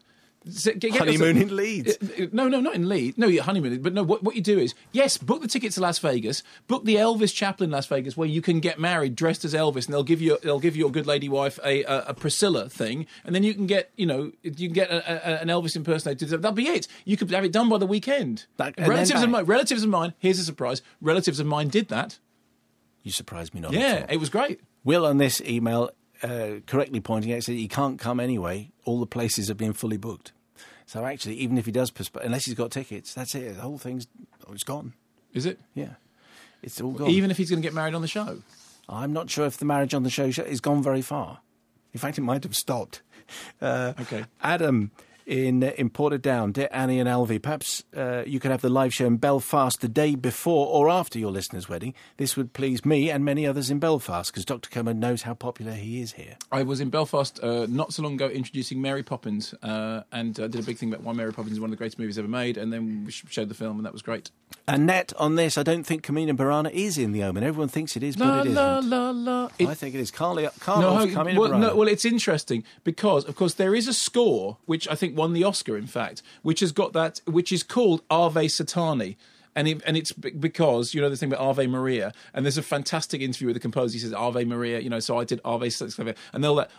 Speaker 4: So get, get
Speaker 3: honeymoon
Speaker 4: yourself,
Speaker 3: in Leeds.
Speaker 4: Uh, no, no, not in Leeds. No, yeah, honeymoon. But no, what, what you do is, yes, book the tickets to Las Vegas. Book the Elvis Chapel in Las Vegas, where you can get married dressed as Elvis, and they'll give you they'll give your good lady wife a, a, a Priscilla thing, and then you can get you know you can get a, a, an Elvis impersonator. That'll be it. You could have it done by the weekend.
Speaker 3: That, and
Speaker 4: relatives
Speaker 3: then
Speaker 4: of mine. Relatives of mine. Here's a surprise. Relatives of mine did that.
Speaker 3: You surprised me not.
Speaker 4: Yeah, it was great.
Speaker 3: Will on this email uh, correctly pointing out, said he can't come anyway. All the places have been fully booked. So actually, even if he does postpone, unless he's got tickets, that's it. The whole thing's oh, it's gone.
Speaker 4: Is it?
Speaker 3: Yeah, it's all gone.
Speaker 4: Even if he's going to get married on the show?
Speaker 3: I'm not sure if the marriage on the show has gone very far. In fact, it might have stopped. Uh,
Speaker 4: okay.
Speaker 3: Adam in uh, in Portadown, dear Annie and Alvy, perhaps uh, you could have the live show in Belfast the day before or after your listener's wedding. This would please me and many others in Belfast, because Doctor Comer knows how popular he is here.
Speaker 4: I was in Belfast uh, not so long ago introducing Mary Poppins, uh, and uh, did a big thing about why Mary Poppins is one of the greatest movies ever made, and then we showed the film, and that was great.
Speaker 3: Annette on this, I don't think Carmina Burana is in The Omen. Everyone thinks it is,
Speaker 4: La,
Speaker 3: but it
Speaker 4: la,
Speaker 3: isn't.
Speaker 4: La, la. It,
Speaker 3: I think it is. Carly, Carl
Speaker 4: no,
Speaker 3: off, Carmina
Speaker 4: well,
Speaker 3: Burana.
Speaker 4: no, well, it's interesting because, of course, there is a score which I think won the Oscar, in fact, which has got that, which is called Ave Satani. And, it, and it's because, you know, the thing about Ave Maria, and there's a fantastic interview with the composer. He says, Ave Maria, you know, so I did Ave Satani, and they'll like,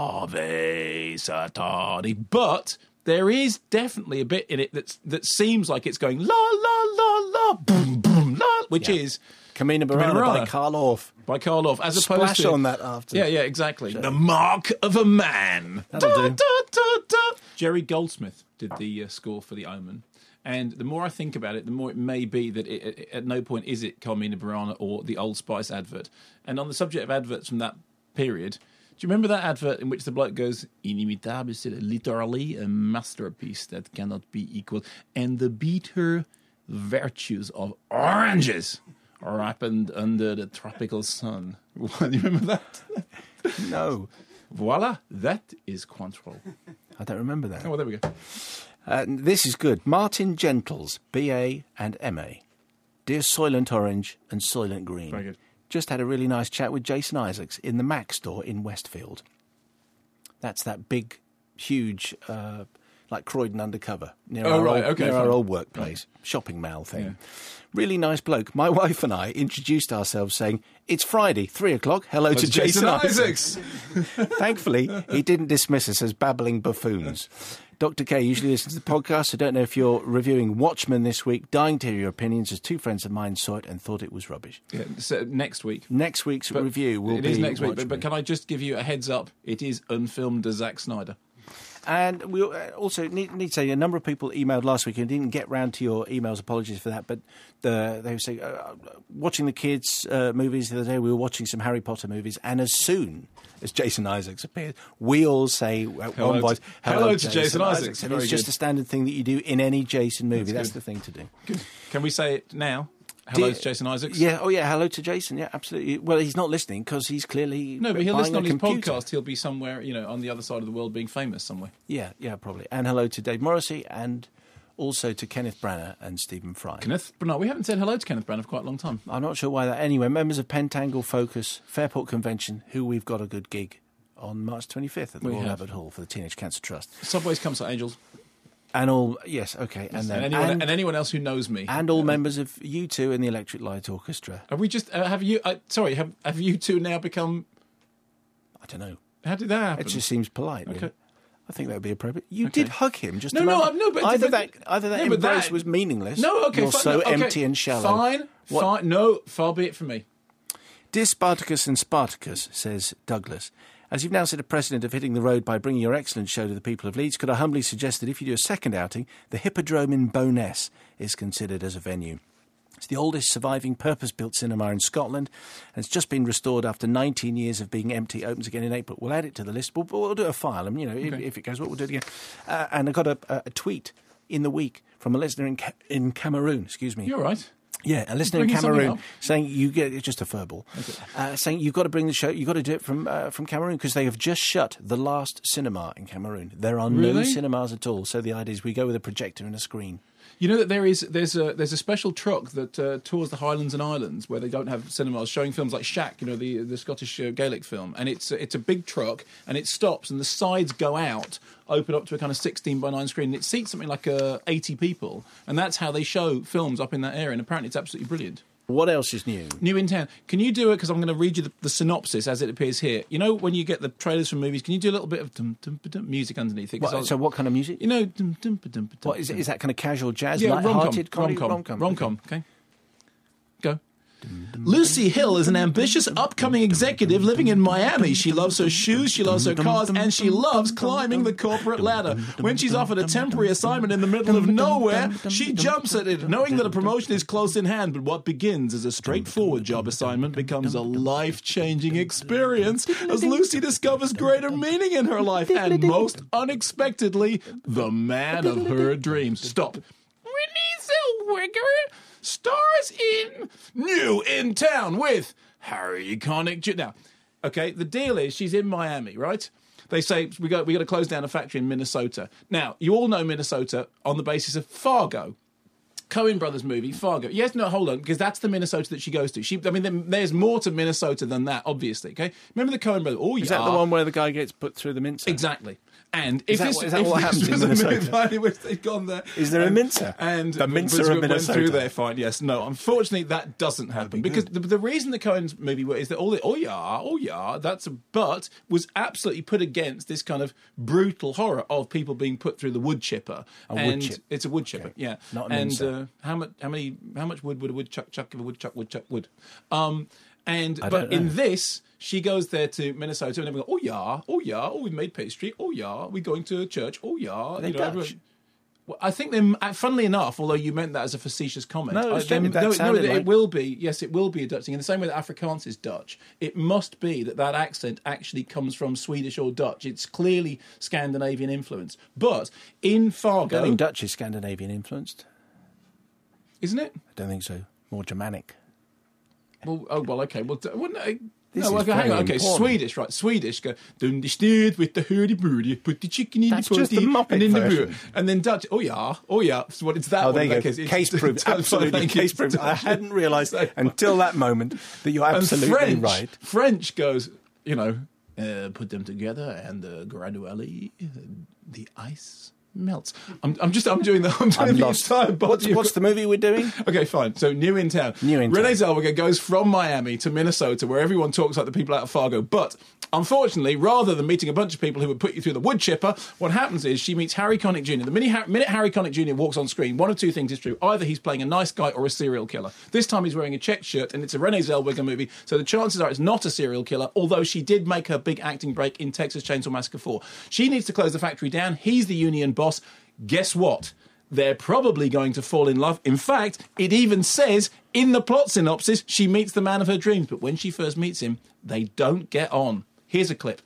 Speaker 4: Ave Satani. But there is definitely a bit in it that's, that seems like it's going la, la, la, la, boom, boom, la, which
Speaker 3: Yeah.
Speaker 4: is...
Speaker 3: Carmina Burana,
Speaker 4: Burana.
Speaker 3: by Carl Orff.
Speaker 4: By Karl Orff, as opposed
Speaker 3: Splash
Speaker 4: to...
Speaker 3: on that after.
Speaker 4: Yeah, yeah, exactly. The Mark of a Man.
Speaker 3: That'll
Speaker 4: Da,
Speaker 3: do.
Speaker 4: da, da, da. Jerry Goldsmith did the uh, score for The Omen. And the more I think about it, the more it may be that it, it, at no point is it Carmina Burana or the Old Spice advert. And on the subject of adverts from that period, do you remember that advert in which the bloke goes, inimitable, c'est literally a masterpiece that cannot be equal, and the bitter virtues of oranges ripened under the tropical sun. Do you remember that?
Speaker 3: No.
Speaker 4: Voila, that is Cointreau.
Speaker 3: I don't remember that.
Speaker 4: Oh, well, there we go.
Speaker 3: Uh, this is good. Martin Gentles, B A and M A. Dear Soylent Orange and Soylent Green.
Speaker 4: Very good.
Speaker 3: Just had a really nice chat with Jason Isaacs in the Mac store in Westfield. That's that big, huge, uh, like Croydon Undercover, near,
Speaker 4: Oh,
Speaker 3: our,
Speaker 4: right,
Speaker 3: old,
Speaker 4: okay,
Speaker 3: near
Speaker 4: fine.
Speaker 3: our old workplace, shopping mall thing.
Speaker 4: Yeah.
Speaker 3: Really nice bloke. My wife and I introduced ourselves saying, it's Friday, three o'clock, hello to
Speaker 4: That's
Speaker 3: Jason,
Speaker 4: Jason
Speaker 3: Isaacs.
Speaker 4: Isaacs.
Speaker 3: Thankfully, he didn't dismiss us as babbling buffoons. Doctor K usually listens to the podcast. I don't know if you're reviewing Watchmen this week. Dying to hear your opinions, as two friends of mine saw it and thought it was rubbish.
Speaker 4: Yeah, so next week.
Speaker 3: Next week's
Speaker 4: But
Speaker 3: review will
Speaker 4: it
Speaker 3: be
Speaker 4: is next week, but,
Speaker 3: Watchmen.
Speaker 4: but can I just give you a heads up? It is unfilmed as Zack Snyder.
Speaker 3: And we uh, also need, need to say a number of people emailed last week and didn't get round to your emails. Apologies for that. But the, they were saying, uh, watching the kids' uh, movies the other day, we were watching some Harry Potter movies, and as soon as Jason Isaacs appeared, we all say uh,
Speaker 4: Hello
Speaker 3: one voice,
Speaker 4: to- hello to Jason Isaacs.
Speaker 3: And
Speaker 4: Very
Speaker 3: it's just
Speaker 4: good.
Speaker 3: a standard thing that you do in any Jason movie.
Speaker 4: That's
Speaker 3: That's,
Speaker 4: good.
Speaker 3: the thing to do.
Speaker 4: Good. Can we say it now? Hello
Speaker 3: Dear-
Speaker 4: to Jason Isaacs.
Speaker 3: Yeah, oh yeah, hello to Jason. Yeah, absolutely. Well, he's not listening because he's clearly
Speaker 4: No, but he'll
Speaker 3: buying
Speaker 4: listen
Speaker 3: a
Speaker 4: on his
Speaker 3: computer.
Speaker 4: podcast. He'll be somewhere, you know, on the other side of the world, being famous somewhere.
Speaker 3: Yeah, yeah, probably. And hello to Dave Morrissey and also to Kenneth Branagh and Stephen Fry.
Speaker 4: Kenneth Branagh. We haven't said hello to Kenneth Branagh for quite a long time.
Speaker 3: I'm not sure why that. Anyway, members of Pentangle Focus, Fairport Convention, who we've got a good gig on March twenty-fifth at the
Speaker 4: We
Speaker 3: Royal
Speaker 4: have.
Speaker 3: Albert Hall for the Teenage Cancer Trust.
Speaker 4: Subways, Comfort Angels,
Speaker 3: And all, yes, okay. And, then,
Speaker 4: and, anyone,
Speaker 3: and,
Speaker 4: and anyone else who knows me.
Speaker 3: and all members of U two and the Electric Light Orchestra.
Speaker 4: Have we just? Uh, have you? Uh, sorry, have have you two now become?
Speaker 3: I don't know.
Speaker 4: How did that happen?
Speaker 3: It just seems polite.
Speaker 4: Okay.
Speaker 3: Really. I think that would be appropriate. You
Speaker 4: Okay.
Speaker 3: did hug him just
Speaker 4: No,
Speaker 3: a
Speaker 4: no,
Speaker 3: moment.
Speaker 4: I've- no, but-
Speaker 3: either
Speaker 4: but-
Speaker 3: that, either that
Speaker 4: no, but
Speaker 3: embrace
Speaker 4: that-
Speaker 3: was meaningless.
Speaker 4: No, okay,
Speaker 3: You're
Speaker 4: fine,
Speaker 3: so
Speaker 4: no, okay,
Speaker 3: empty and shallow.
Speaker 4: Fine,
Speaker 3: What-
Speaker 4: fine. No, far be it from me.
Speaker 3: Dear Spartacus and Spartacus, says Douglas, as you've now set a precedent of hitting the road by bringing your excellent show to the people of Leeds, could I humbly suggest that if you do a second outing, the Hippodrome in Bowness is considered as a venue. It's the oldest surviving purpose-built cinema in Scotland, and it's just been restored after nineteen years of being empty. It opens again in April. We'll add it to the list. We'll, we'll do a file, and you know, if,
Speaker 4: Okay.
Speaker 3: if it goes, well, we'll do it again. Uh, and I got a, a, a tweet in the week from a listener in Ca- in Cameroon. Excuse me.
Speaker 4: You're all right.
Speaker 3: Yeah, a listener in
Speaker 4: Bringing something
Speaker 3: Cameroon
Speaker 4: up.
Speaker 3: saying you get it's just a verbal, uh, saying you've got to bring the show, you've got to do it from uh, from Cameroon because they have just shut the last cinema in Cameroon. There are no
Speaker 4: Really?
Speaker 3: cinemas at all. So the idea is we go with a projector and a screen.
Speaker 4: You know that there is there's a there's a special truck that uh, tours the Highlands and Islands where they don't have cinemas, showing films like Shack, you know, the the Scottish uh, Gaelic film, and it's it's a big truck and it stops and the sides go out, open up to a kind of sixteen by nine screen, and it seats something like uh, eighty people, and that's how they show films up in that area. And apparently, it's absolutely brilliant.
Speaker 3: What else is new?
Speaker 4: New in town. Can you do it? Because I'm going to read you the, the synopsis as it appears here. You know, when you get the trailers from movies, can you do a little bit of dum, dum, dum, music underneath it? 'Cause
Speaker 3: What,
Speaker 4: I'll-
Speaker 3: so what kind of music?
Speaker 4: You know, dum, dum, dum, dum,
Speaker 3: What is it? Is that kind of casual jazz,
Speaker 4: yeah,
Speaker 3: light-hearted
Speaker 4: rom-com,
Speaker 3: comedy?
Speaker 4: rom-com, rom-com. Okay, go. Lucy Hill is an ambitious upcoming executive living in Miami. She loves her shoes, she loves her cars, and she loves climbing the corporate ladder. When she's offered a temporary assignment in the middle of nowhere, she jumps at it, knowing that a promotion is close in hand. But what begins as a straightforward job assignment becomes a life-changing experience as Lucy discovers greater meaning in her life and, most unexpectedly, the man of her dreams. Stop. Renee Zellweger stars in New in Town with Harry Connick Junior Now, okay, the deal is she's in Miami, right? They say we got we got to close down a factory in Minnesota. Now, you all know Minnesota on the basis of Fargo. Coen Brothers movie, Fargo. Yes, no, hold on, because that's the Minnesota that she goes to. She, I mean, there's more to Minnesota than that, obviously, okay? Remember the Coen Brothers? Oh, yeah.
Speaker 3: Is that the one where the guy gets put through the mincer?
Speaker 4: Exactly. And
Speaker 3: Is
Speaker 4: if
Speaker 3: that
Speaker 4: this,
Speaker 3: what- is that
Speaker 4: if
Speaker 3: what
Speaker 4: this
Speaker 3: happens in
Speaker 4: was a
Speaker 3: Minnesota?
Speaker 4: movie in which they'd gone there,
Speaker 3: Is there a
Speaker 4: and-
Speaker 3: mincer?
Speaker 4: And
Speaker 3: The mincer
Speaker 4: was-
Speaker 3: of
Speaker 4: went
Speaker 3: Minnesota.
Speaker 4: through there fine. Yes, no. Unfortunately, that doesn't happen because the, the reason the Coen's movie were- is that all the oh yeah, oh yeah, that's a but was absolutely put against this kind of brutal horror of people being put through the wood chipper.
Speaker 3: A wood
Speaker 4: and
Speaker 3: chip.
Speaker 4: It's a wood chipper,
Speaker 3: Okay.
Speaker 4: yeah.
Speaker 3: Not a
Speaker 4: and
Speaker 3: mincer.
Speaker 4: uh, how much? How many? How much wood would a woodchuck chuck if a woodchuck woodchuck wood? Um, and
Speaker 3: I
Speaker 4: but
Speaker 3: don't
Speaker 4: in
Speaker 3: know.
Speaker 4: this. She goes there to Minnesota and everyone goes, oh yeah, oh yeah, oh we made pastry, oh yeah, we're going to church, oh yeah.
Speaker 3: They're
Speaker 4: you know,
Speaker 3: Dutch.
Speaker 4: everyone- Well, I think they're, funnily enough, although you meant that as a facetious comment.
Speaker 3: No, it was
Speaker 4: I-
Speaker 3: genuine. That
Speaker 4: no, no,
Speaker 3: sounded
Speaker 4: it
Speaker 3: like-
Speaker 4: will be, yes, it will be a Dutch thing. In the same way that Afrikaans is Dutch, it must be that that accent actually comes from Swedish or Dutch. It's clearly Scandinavian influence. But in
Speaker 3: I don't
Speaker 4: Fargo,
Speaker 3: think Dutch is Scandinavian influenced.
Speaker 4: isn't it?
Speaker 3: I don't think so. More Germanic.
Speaker 4: Well, oh, well, okay. Well, d- wouldn't I...
Speaker 3: This
Speaker 4: no,
Speaker 3: is
Speaker 4: okay, hang
Speaker 3: very
Speaker 4: on. Okay,
Speaker 3: important.
Speaker 4: Swedish, right? Swedish go down the street with the hurdy burdy, put the chicken in
Speaker 3: That's
Speaker 4: the
Speaker 3: just
Speaker 4: potty,
Speaker 3: the Muppet
Speaker 4: and in the
Speaker 3: version.
Speaker 4: brew. And then Dutch, oh yeah, oh yeah. So what? It's that
Speaker 3: Oh,
Speaker 4: one.
Speaker 3: there
Speaker 4: in
Speaker 3: you
Speaker 4: that
Speaker 3: go.
Speaker 4: Case, It's-
Speaker 3: Case proved. Absolutely,
Speaker 4: Thank you.
Speaker 3: case proved. I hadn't realised
Speaker 4: So-
Speaker 3: until that moment that you're
Speaker 4: And
Speaker 3: absolutely
Speaker 4: French,
Speaker 3: right.
Speaker 4: French goes, you know, uh, put them together, and uh, gradually uh, the ice melts. I'm, I'm just, I'm doing the, I'm doing
Speaker 3: I'm
Speaker 4: the
Speaker 3: lost.
Speaker 4: entire body
Speaker 3: What's,
Speaker 4: of-
Speaker 3: what's the movie we're doing?
Speaker 4: Okay, fine. So, New in Town.
Speaker 3: New in
Speaker 4: Renee
Speaker 3: Town.
Speaker 4: Zellweger goes from Miami to Minnesota, where everyone talks like the people out of Fargo. But, unfortunately, rather than meeting a bunch of people who would put you through the wood chipper, what happens is she meets Harry Connick Junior The minute, minute Harry Connick Junior walks on screen, one of two things is true. Either he's playing a nice guy or a serial killer. This time he's wearing a checked shirt, and it's a Renee Zellweger movie, so the chances are it's not a serial killer, although she did make her big acting break in Texas Chainsaw Massacre four. She needs to close the factory down. He's the union boss. Guess what? They're probably going to fall in love. In fact, it even says in the plot synopsis she meets the man of her dreams. But when she first meets him, they don't get on. Here's a clip.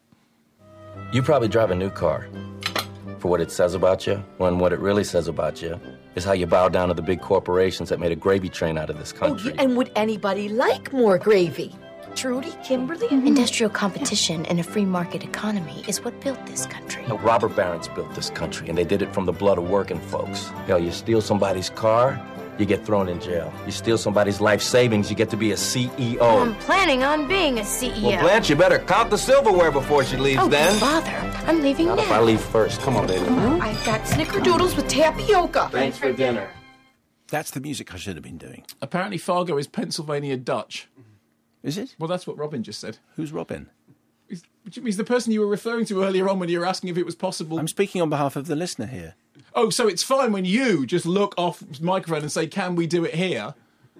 Speaker 7: You probably drive a new car for what it says about you, when what it really says about you is how you bow down to the big corporations that made a gravy train out of this
Speaker 8: Oh,
Speaker 7: country.
Speaker 8: yeah, and would anybody like more gravy? Trudy, Kimberly?
Speaker 9: Industrial competition and a free market economy is what built this country.
Speaker 7: You know, robber barons built this country, and they did it from the blood of working folks. Hell, you steal somebody's car, you get thrown in jail. You steal somebody's life savings, you get to be a C E O.
Speaker 9: I'm planning on being a C E O.
Speaker 7: Well, Blanche, you better count the silverware before she leaves
Speaker 9: Oh,
Speaker 7: then.
Speaker 9: bother. I'm leaving
Speaker 7: Not
Speaker 9: now.
Speaker 7: if I leave first. Come on, baby.
Speaker 8: I've got snickerdoodles with tapioca.
Speaker 7: Thanks for dinner.
Speaker 3: That's the music I should have been doing.
Speaker 4: Apparently Fargo is Pennsylvania Dutch.
Speaker 3: Is it?
Speaker 4: Well, that's what Robin just said.
Speaker 3: Who's Robin?
Speaker 4: He's, he's the person you were referring to earlier on when you were asking if it was possible.
Speaker 3: I'm speaking on behalf of the listener here.
Speaker 4: Oh, so it's fine when you just look off microphone and say, can we do it here?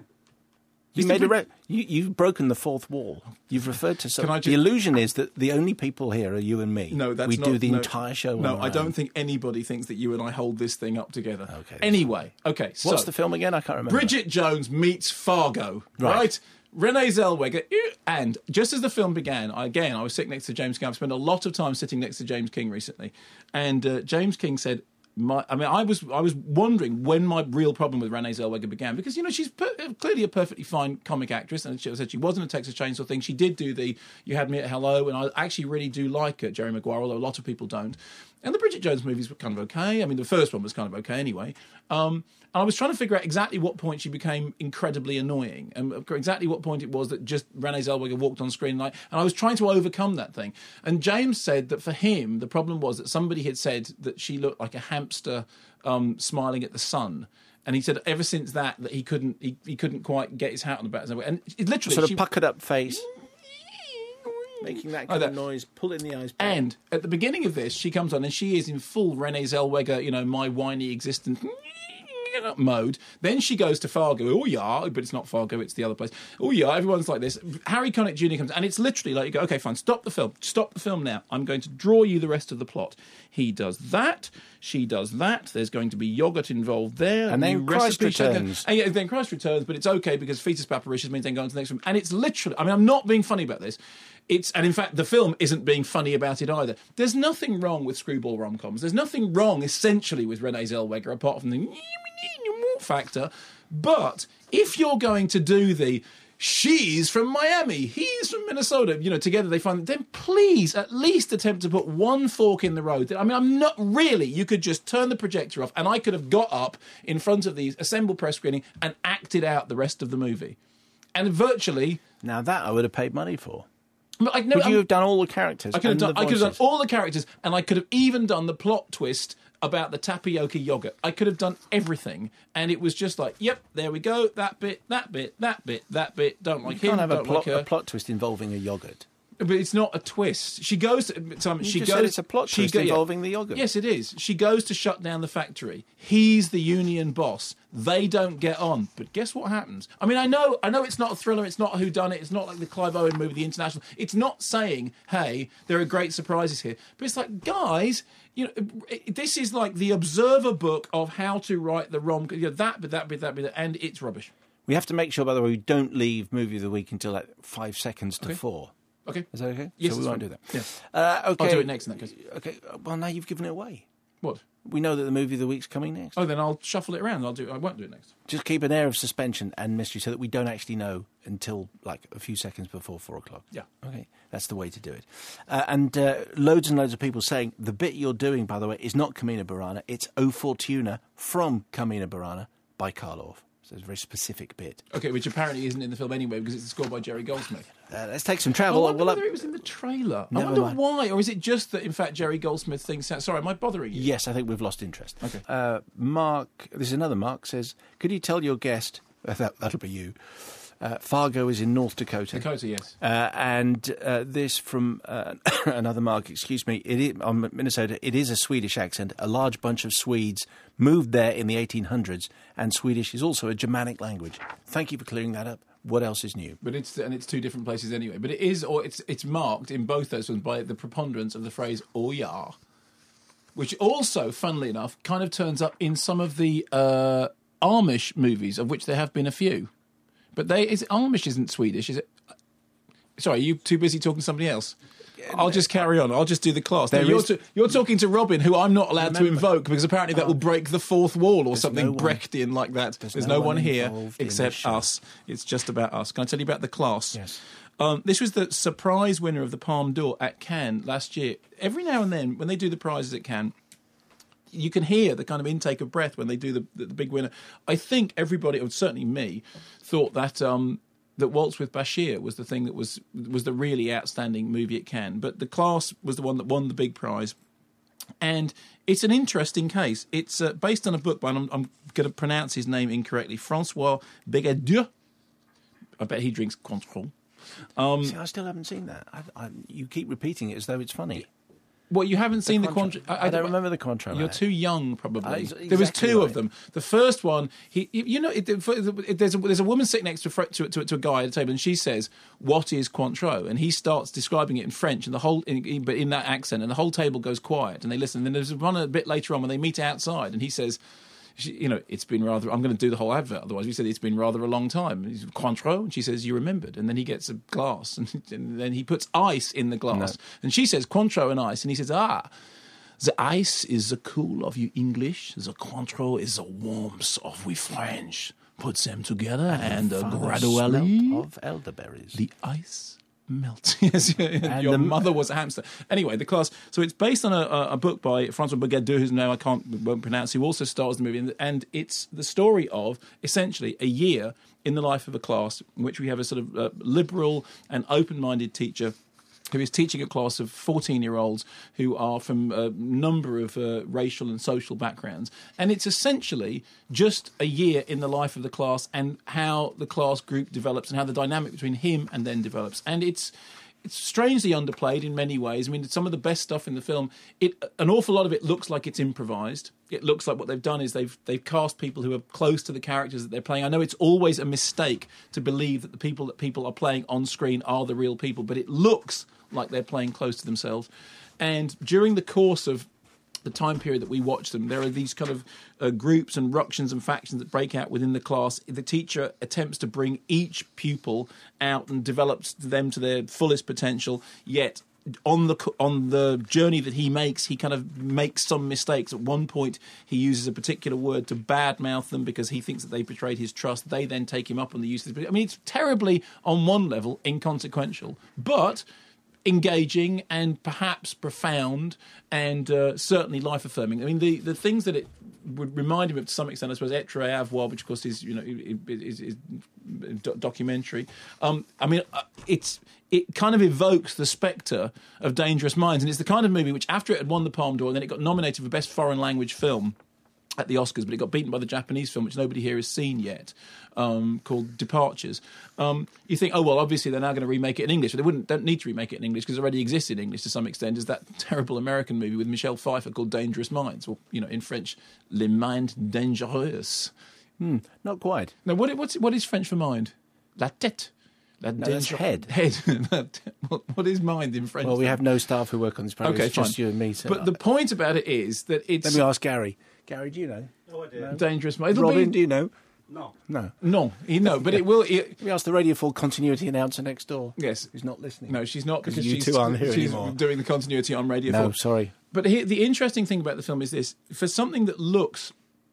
Speaker 3: You
Speaker 4: He's
Speaker 3: made
Speaker 4: the-
Speaker 3: a re- you, you've broken the fourth wall. You've referred to some.
Speaker 4: Can I just-
Speaker 3: The illusion is that the only people here are you and me.
Speaker 4: No, that's
Speaker 3: we
Speaker 4: not...
Speaker 3: do the
Speaker 4: no,
Speaker 3: entire show.
Speaker 4: No,
Speaker 3: on
Speaker 4: I
Speaker 3: our
Speaker 4: don't
Speaker 3: own.
Speaker 4: think anybody thinks that you and I hold this thing up together.
Speaker 3: Okay.
Speaker 4: Anyway, okay, so...
Speaker 3: What's the film again? I can't remember.
Speaker 4: Bridget Jones meets Fargo,
Speaker 3: Right.
Speaker 4: right? Renee Zellweger, ew, and just as the film began, I, again, I was sitting next to James King. I've spent a lot of time sitting next to James King recently, and uh, James King said, my, I mean, I was I was wondering when my real problem with Renee Zellweger began, because, you know, she's per- clearly a perfectly fine comic actress, and she said she wasn't a Texas Chainsaw thing. She did do the You Had Me at Hello, and I actually really do like uh, Jerry Maguire, although a lot of people don't. And the Bridget Jones movies were kind of okay. I mean, the first one was kind of okay anyway. Um, and I was trying to figure out exactly what point she became incredibly annoying and exactly what point it was that just Renee Zellweger walked on screen. Like, and I was trying to overcome that thing. And James said that for him, the problem was that somebody had said that she looked like a hamster um, smiling at the sun. And he said ever since that, that he couldn't he, he couldn't quite get his hat on the back. And it literally...
Speaker 3: Sort of
Speaker 4: she,
Speaker 3: puckered up face. Making that kind
Speaker 4: like
Speaker 3: of
Speaker 4: that.
Speaker 3: noise, pull it in the eyes.
Speaker 4: And at the beginning of this, she comes on and she is in full Renee Zellweger, you know, my whiny existence mode. Then she goes to Fargo. Oh, yeah, but it's not Fargo, it's the other place. Oh, yeah, everyone's like this. Harry Connick Junior comes, and it's literally like, you go, okay, fine, stop the film. Stop the film now. I'm going to draw you the rest of the plot. He does that. She does that. There's going to be yogurt involved there.
Speaker 3: And then Christ returns.
Speaker 4: And yeah, then Christ returns, but it's okay because fetus papyrus means then going to the next film. And it's literally, I mean, I'm not being funny about this. It's and in fact, the film isn't being funny about it either. There's nothing wrong with screwball rom-coms. There's nothing wrong, essentially, with Renee Zellweger, apart from the factor. But if you're going to do the she's from Miami, he's from Minnesota, you know, together they find, then please at least attempt to put one fork in the road. I mean, I'm not really, you could just turn the projector off and I could have got up in front of these assembled press screening and acted out the rest of the movie. And virtually...
Speaker 3: Now that I would have paid money for.
Speaker 4: But I, no,
Speaker 3: would you
Speaker 4: I'm,
Speaker 3: have done all the characters?
Speaker 4: I could have done,
Speaker 3: the
Speaker 4: I could have done
Speaker 3: voices?
Speaker 4: all the characters, and I could have even done the plot twist about the tapioca yogurt. I could have done everything, and it was just like, yep, there we go, that bit, that bit, that bit, that bit, don't like
Speaker 3: You
Speaker 4: him,
Speaker 3: can't have a
Speaker 4: don't
Speaker 3: plot,
Speaker 4: like her.
Speaker 3: a plot twist involving a yogurt.
Speaker 4: But it's not a twist. She goes. To, um,
Speaker 3: You
Speaker 4: she
Speaker 3: just
Speaker 4: goes.
Speaker 3: said it's a plot
Speaker 4: she
Speaker 3: twist
Speaker 4: go- yeah.
Speaker 3: involving the yogurt.
Speaker 4: Yes, it is. She goes to shut down the factory. He's the union boss. They don't get on. But guess what happens? I mean, I know, I know, it's not a thriller. It's not a whodunit. It's not like the Clive Owen movie, The International. It's not saying, "Hey, there are great surprises here." But it's like, guys, you know, this is like the Observer book of how to write the rom. You know, that bit, that bit, that bit, and it's rubbish.
Speaker 3: We have to make sure, by the way, we don't leave movie of the week until like five seconds to
Speaker 4: Okay.
Speaker 3: four.
Speaker 4: Okay.
Speaker 3: Is that okay?
Speaker 4: Yes,
Speaker 3: so we
Speaker 4: it's
Speaker 3: won't
Speaker 4: fine.
Speaker 3: do that.
Speaker 4: Yeah.
Speaker 3: Uh, okay.
Speaker 4: I'll do it next in that case.
Speaker 3: Okay. Well, now you've given it away.
Speaker 4: What?
Speaker 3: We know that the movie of the week's coming next.
Speaker 4: Oh, then I'll shuffle it around. I'll do. I won't do it next.
Speaker 3: Just keep an air of suspension and mystery so that we don't actually know until like a few seconds before four o'clock.
Speaker 4: Yeah.
Speaker 3: Okay. That's the way to do it. Uh, and uh, loads and loads of people saying the bit you're doing, by the way, is not Carmina Burana. It's O Fortuna from Carmina Burana by Karloff. So it's a very specific bit.
Speaker 4: Okay, which apparently isn't in the film anyway because it's scored by Jerry Goldsmith.
Speaker 3: Uh, let's take some
Speaker 4: I
Speaker 3: travel.
Speaker 4: wonder
Speaker 3: Well,
Speaker 4: whether it was in the trailer. I
Speaker 3: Never
Speaker 4: wonder
Speaker 3: mind.
Speaker 4: why, or is it just that in fact Jerry Goldsmith thinks? Sorry, am I bothering you?
Speaker 3: Yes, I think we've lost interest.
Speaker 4: Okay.
Speaker 3: Uh, Mark, this is another Mark, says, could you tell your guest, uh, that, that'll be you, uh, Fargo is in North Dakota.
Speaker 4: Dakota, yes.
Speaker 3: Uh, and uh, this from uh, another Mark, excuse me, it is, on Minnesota, it is a Swedish accent. A large bunch of Swedes moved there in the eighteen hundreds, and Swedish is also a Germanic language. Thank you for clearing that up. What else is new?
Speaker 4: But it's and it's two different places anyway. But it is, or it's it's marked in both those ones by the preponderance of the phrase "oh yeah," which also, funnily enough, kind of turns up in some of the uh, Amish movies, of which there have been a few. But they is Amish isn't Swedish, is it? Sorry, are you too busy talking to somebody else? I'll just carry on. I'll just do the class. Now,
Speaker 3: There
Speaker 4: you're,
Speaker 3: is-
Speaker 4: to, you're talking to Robin, who I'm not allowed to
Speaker 3: Remember-
Speaker 4: invoke because apparently that will break the fourth wall or something
Speaker 3: no one-
Speaker 4: Brechtian like that. There's,
Speaker 3: there's
Speaker 4: no,
Speaker 3: no
Speaker 4: one
Speaker 3: one
Speaker 4: here
Speaker 3: involved in
Speaker 4: except
Speaker 3: this show.
Speaker 4: us. It's just about us. Can I tell you about the class?
Speaker 3: Yes.
Speaker 4: Um, this was the surprise winner of the Palme d'Or at Cannes last year. Every now and then, when they do the prizes at Cannes, you can hear the kind of intake of breath when they do the, the, the big winner. I think everybody, or certainly me, thought that um, that Waltz with Bashir was the thing that was was the really outstanding movie at Cannes. But The Class was the one that won the big prize. And it's an interesting case. It's uh, based on a book by, and I'm, I'm going to pronounce his name incorrectly, Francois Begadieu. I bet he drinks Cointreau. Um,
Speaker 3: See, I still haven't seen that. I, I, you keep repeating it as though it's funny.
Speaker 4: Well, you haven't seen the
Speaker 3: Contra-
Speaker 4: Cointreau.
Speaker 3: I don't remember the Cointreau.
Speaker 4: You're too young, probably.
Speaker 3: Uh, ex-
Speaker 4: there was
Speaker 3: exactly
Speaker 4: two
Speaker 3: right.
Speaker 4: of them. The first one, he, you know, it, it, there's a, there's a woman sitting next to a, fr- to, to, to a guy at a table, and she says, "What is Cointreau?" And he starts describing it in French, and the whole, in, in, but in that accent, and the whole table goes quiet, and they listen. And then there's one a bit later on when they meet outside, and he says, she, "You know, it's been rather. I'm going to do the whole advert, otherwise." We said it's been rather a long time. And he's Cointreau, and she says, "You remembered." And then he gets a glass, and, and then he puts ice in the glass,
Speaker 3: No.
Speaker 4: and she says, "Cointreau and ice," and he says, "Ah." The ice is the cool of you English. The Cointreau is the warmth of we French. Put them together and, uh,
Speaker 3: Father
Speaker 4: gradually
Speaker 3: smelt of elderberries.
Speaker 4: the ice Melt. Yes, your
Speaker 3: the-
Speaker 4: mother was a hamster. Anyway, the class. So it's based on a, a, a book by Francois Bouguereau, whose name I can't won't pronounce, who also stars in the movie, and, and it's the story of essentially a year in the life of a class in which we have a sort of uh, liberal and open-minded teacher who is teaching a class of fourteen-year-olds who are from a number of uh, racial and social backgrounds. And it's essentially just a year in the life of the class and how the class group develops and how the dynamic between him and them develops. And it's it's strangely underplayed in many ways. I mean, some of the best stuff in the film, it an awful lot of it looks like it's improvised. It looks like what they've done is they've they've cast people who are close to the characters that they're playing. I know it's always a mistake to believe that the people that people are playing on screen are the real people, but it looks like they're playing close to themselves. And during the course of the time period that we watch them, there are these kind of uh, groups and ructions and factions that break out within the class. The teacher attempts to bring each pupil out and develops them to their fullest potential, yet on the on the journey that he makes, he kind of makes some mistakes. At one point, he uses a particular word to badmouth them because he thinks that they betrayed his trust. They then take him up on the use of this. I mean, it's terribly, on one level, inconsequential, but engaging and perhaps profound and uh, certainly life-affirming. I mean, the, the things that it would remind him of to some extent, I suppose, Etre Avoir, which of course is, you know, is, is do- documentary. Um, I mean, it's it kind of evokes the spectre of Dangerous Minds, and it's the kind of movie which, after it had won the Palme d'Or, and then it got nominated for Best Foreign Language Film at the Oscars, but it got beaten by the Japanese film, which nobody here has seen yet, um, called Departures. Um, you think, oh, well, obviously they're now going to remake it in English, but they wouldn't don't need to remake it in English because it already exists in English to some extent. Is that terrible American movie with Michelle Pfeiffer called Dangerous Minds, or, you know, in French, Les Minds Dangereuses.
Speaker 3: Hmm, not quite.
Speaker 4: Now, what, what's, what is French for mind? La tête. La
Speaker 3: No, that's
Speaker 4: danger-
Speaker 3: head.
Speaker 4: Head. what, what is mind in French?
Speaker 3: Well, we have no staff who work on this program.
Speaker 4: Okay,
Speaker 3: it's just
Speaker 4: fine.
Speaker 3: you and me. So
Speaker 4: But the point about it is that it's...
Speaker 3: let me ask Gary. Gary, do you know?
Speaker 10: No idea.
Speaker 4: Dangerous Minds. It'll
Speaker 3: Robin,
Speaker 4: be-
Speaker 3: do you know?
Speaker 10: No.
Speaker 3: No.
Speaker 4: No, he no, but it will... It,
Speaker 3: Let me ask the Radio four continuity announcer next door.
Speaker 4: Yes.
Speaker 3: Who's not listening.
Speaker 4: No, she's not, because
Speaker 3: you
Speaker 4: she's,
Speaker 3: two aren't here
Speaker 4: she's
Speaker 3: anymore.
Speaker 4: doing the continuity on Radio
Speaker 3: No,
Speaker 4: four.
Speaker 3: sorry.
Speaker 4: But here, the interesting thing about the film is this: for something that looks,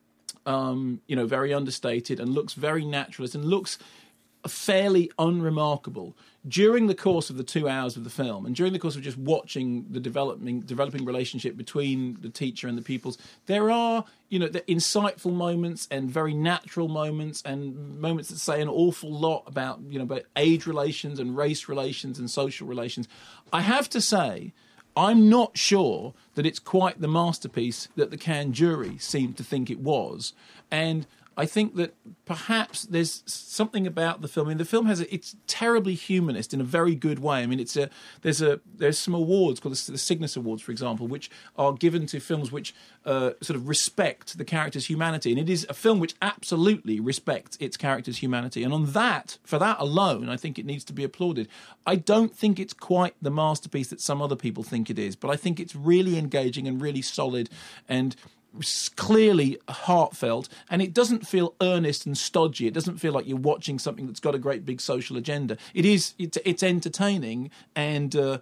Speaker 4: um, you know, very understated and looks very naturalist and looks fairly unremarkable, during the course of the two hours of the film and during the course of just watching the developing developing relationship between the teacher and the pupils, there are, you know, the insightful moments and very natural moments and moments that say an awful lot about, you know, about age relations and race relations and social relations. I have to say, I'm not sure that it's quite the masterpiece that the Cannes jury seemed to think it was. And I think that perhaps there's something about the film. I mean, the film has a, it's terribly humanist in a very good way. I mean, it's a there's a there's some awards called the, the Cygnus Awards, for example, which are given to films which uh, sort of respect the character's humanity, and it is a film which absolutely respects its character's humanity. And on that, for that alone, I think it needs to be applauded. I don't think it's quite the masterpiece that some other people think it is, but I think it's really engaging and really solid and clearly heartfelt, and it doesn't feel earnest and stodgy. It doesn't feel like you're watching something that's got a great big social agenda. It is it's, it's entertaining, and uh,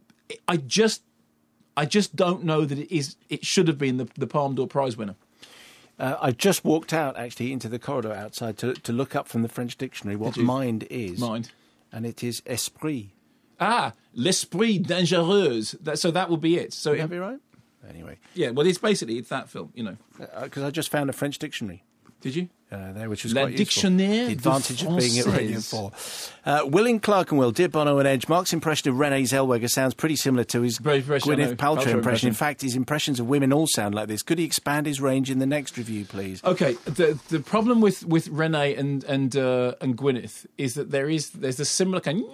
Speaker 4: I just I just don't know that it is it should have been the, the Palme d'Or prize winner.
Speaker 3: Uh, I just walked out actually into the corridor outside to to look up from the French dictionary what mind is.
Speaker 4: Mind,
Speaker 3: and it is esprit.
Speaker 4: Ah, l'esprit dangereuse. That, so that will be it. So
Speaker 3: Would that be right? Anyway.
Speaker 4: Yeah, well, it's basically, it's that film, you know.
Speaker 3: Because uh, I just found a French dictionary.
Speaker 4: Did you?
Speaker 3: Uh, there, which was
Speaker 4: La
Speaker 3: quite useful.
Speaker 4: Dictionnaire
Speaker 3: The advantage
Speaker 4: de
Speaker 3: of being at Radio
Speaker 4: Française.
Speaker 3: four. Uh, Will in Clerkenwell, Dear Bono and Edge. Mark's impression of Renée Zellweger sounds pretty similar to his
Speaker 4: Very, very
Speaker 3: Gwyneth
Speaker 4: Paltrow
Speaker 3: Paltrow impression.
Speaker 4: impression.
Speaker 3: In fact, his impressions of women all sound like this. Could he expand his range in the next review, please?
Speaker 4: Okay, the the problem with, with Renée and and uh, and Gwyneth is that there is there's a similar kind.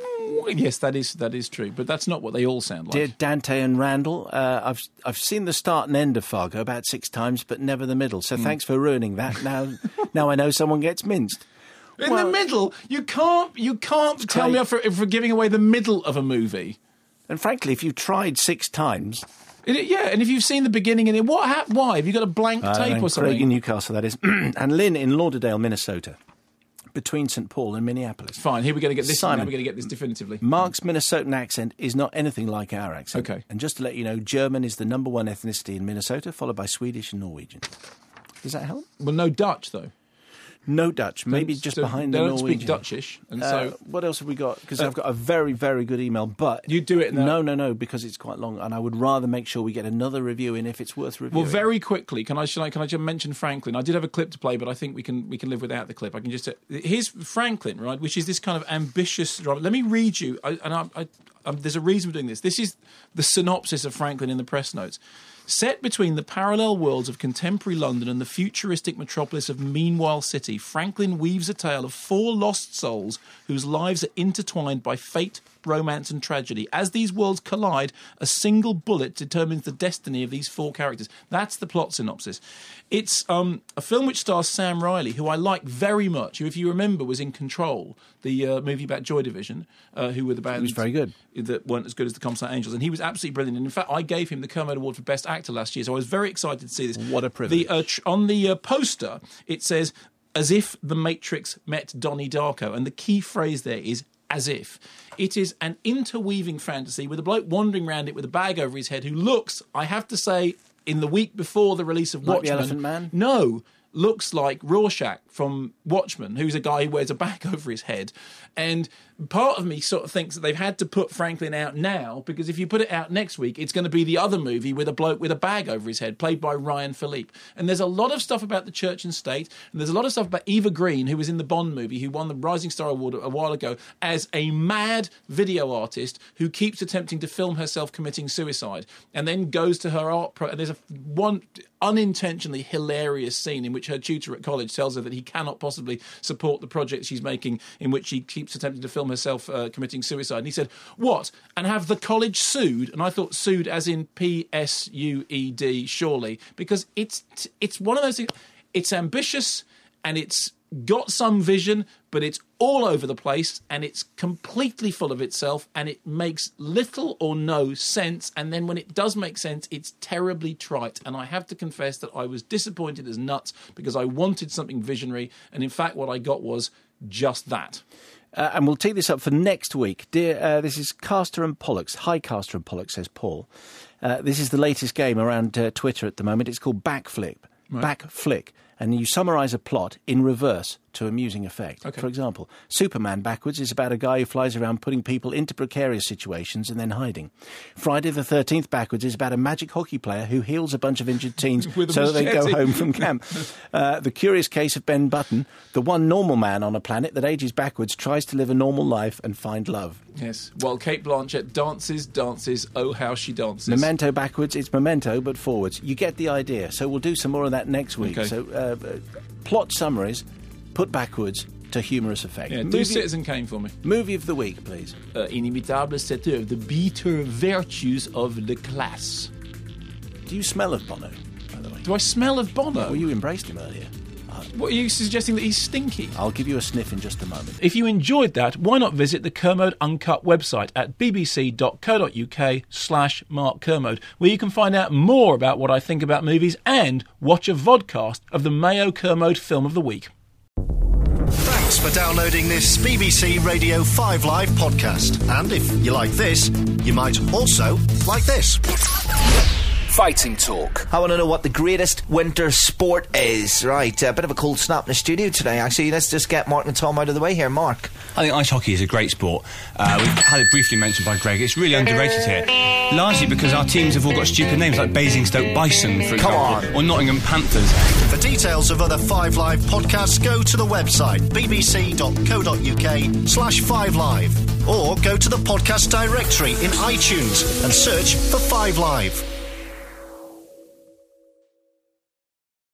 Speaker 4: Yes, that is that is true, but that's not what they all sound like.
Speaker 3: Dear Dante and Randall, uh, I've I've seen the start and end of Fargo about six times, but never the middle. So
Speaker 4: Mm.
Speaker 3: thanks for ruining that. Now, now I know someone gets minced.
Speaker 4: In
Speaker 3: Well,
Speaker 4: the middle, you can't you can't tell
Speaker 3: Tell
Speaker 4: me
Speaker 3: you-
Speaker 4: off for, for giving away the middle of a movie.
Speaker 3: And frankly, if you tried six times,
Speaker 4: It- yeah, and if you've seen the beginning and it, what hap- why have you got a blank
Speaker 3: uh,
Speaker 4: tape
Speaker 3: and
Speaker 4: or something?
Speaker 3: Craig in Newcastle, that is, and Lynn in Lauderdale, Minnesota, between Saint Paul and Minneapolis.
Speaker 4: Fine, here we're going to get this. Now
Speaker 3: Simon.
Speaker 4: we're going to get this definitively.
Speaker 3: Mark's Minnesotan accent is not anything like our accent.
Speaker 4: Okay.
Speaker 3: And just to let you know, German is the number one ethnicity in Minnesota, followed by Swedish and Norwegian. Does that help?
Speaker 4: Well, no Dutch though.
Speaker 3: No Dutch, maybe just
Speaker 4: so
Speaker 3: behind
Speaker 4: they
Speaker 3: the
Speaker 4: don't
Speaker 3: Norwegian.
Speaker 4: speak Dutchish, and
Speaker 3: Uh,
Speaker 4: so
Speaker 3: what else have we got? Because
Speaker 4: Uh,
Speaker 3: I've got a very, very good email, but...
Speaker 4: you do it now.
Speaker 3: No, no, no, because it's quite long, and I would rather make sure we get another review in if it's worth reviewing.
Speaker 4: Well, very quickly, can I, should I can I just mention Franklin? I did have a clip to play, but I think we can we can live without the clip. I can just here's Franklin, right, which is this kind of ambitious drama. Let me read you, I, and I, I, I, there's a reason for doing this. This is the synopsis of Franklin in the press notes. Set between the parallel worlds of contemporary London and the futuristic metropolis of Meanwhile City, Franklin weaves a tale of four lost souls whose lives are intertwined by fate, romance and tragedy. As these worlds collide, a single bullet determines the destiny of these four characters. That's the plot synopsis. It's um, a film which stars Sam Riley, who I like very much, who, if you remember, was in Control, the uh, movie about Joy Division, uh, who were the band...
Speaker 3: It was very good.
Speaker 4: ...that weren't as good as the Comstock Angels, and he was absolutely brilliant. And in fact, I gave him the Kermode Award for Best Actor last year, so I was very excited to see this.
Speaker 3: What a privilege.
Speaker 4: The, uh, tr- on the uh, poster, it says, as if the Matrix met Donnie Darko, and the key phrase there is, as if. It is an interweaving fantasy with a bloke wandering around it with a bag over his head who looks, I have to say, in the week before the release of
Speaker 3: Like
Speaker 4: Watchmen...
Speaker 3: the Elephant Man?
Speaker 4: No, looks like Rorschach from Watchmen, who's a guy who wears a bag over his head. And part of me sort of thinks that they've had to put Franklin out now, because if you put it out next week, it's going to be the other movie with a bloke with a bag over his head, played by Ryan Philippe. And there's a lot of stuff about the church and state, and there's a lot of stuff about Eva Green, who was in the Bond movie, who won the Rising Star Award a while ago, as a mad video artist who keeps attempting to film herself committing suicide, and then goes to her art pro. And there's a one unintentionally hilarious scene in which her tutor at college tells her that he cannot possibly support the project she's making, in which she keeps attempting to film herself uh, committing suicide. And he said, what? And have the college sued? And I thought sued as in P S U E D, surely, because it's it's one of those things. It's ambitious and it's got some vision, but it's all over the place and it's completely full of itself and it makes little or no sense. And then when it does make sense, it's terribly trite. And I have to confess that I was disappointed as nuts because I wanted something visionary. And in fact, what I got was just that.
Speaker 3: Uh, and we'll tee this up for next week. Dear, uh, this is Castor and Pollux. Hi, Castor and Pollux, says Paul. Uh, this is the latest game around uh, Twitter at the moment. It's called Backflip.
Speaker 4: Right.
Speaker 3: Backflick. And you summarise a plot in reverse to amusing effect.
Speaker 4: Okay.
Speaker 3: For example, Superman Backwards is about a guy who flies around putting people into precarious situations and then hiding. Friday the thirteenth Backwards is about a magic hockey player who heals a bunch of injured teens so that they go home from camp. Uh, the Curious Case of Ben Button, the one normal man on a planet that ages backwards, tries to live a normal life and find love.
Speaker 4: Yes, while Kate Blanchett dances, dances, oh how she dances.
Speaker 3: Memento Backwards, it's Memento but forwards. You get the idea. So we'll do some more of that next week.
Speaker 4: Okay.
Speaker 3: So uh, uh, plot summaries, put backwards to humorous effect.
Speaker 4: Yeah, do
Speaker 3: movie,
Speaker 4: Citizen Kane for me.
Speaker 3: movie of the week, please.
Speaker 4: Uh, Inimitable, c'est the bitter virtues of the class.
Speaker 3: Do you smell of Bono, by the way?
Speaker 4: Do I smell of Bono?
Speaker 3: Well, you embraced him earlier.
Speaker 4: What, are you suggesting that he's stinky?
Speaker 3: I'll give you a sniff in just a moment.
Speaker 4: If you enjoyed that, why not visit the Kermode Uncut website at bbc.co.uk slash Mark Kermode, where you can find out more about what I think about movies and watch a vodcast of the Mayo Kermode Film of the Week.
Speaker 10: Thanks for downloading this B B C Radio five Live podcast. And if you like this, you might also like this.
Speaker 2: Fighting Talk.
Speaker 11: I want to know what the greatest winter sport is. Right, a bit of a cold snap in the studio today, actually. Let's just get Mark and Tom out of the way here. Mark.
Speaker 12: I think ice hockey is a great sport. Uh, we've had it briefly mentioned by Greg. It's really underrated here. Largely because our teams have all got stupid names like Basingstoke Bison, for example,
Speaker 11: on.
Speaker 12: or Nottingham Panthers.
Speaker 10: For details of other five Live podcasts, go to the website bbc.co.uk slash 5live or go to the podcast directory in iTunes and search for five Live.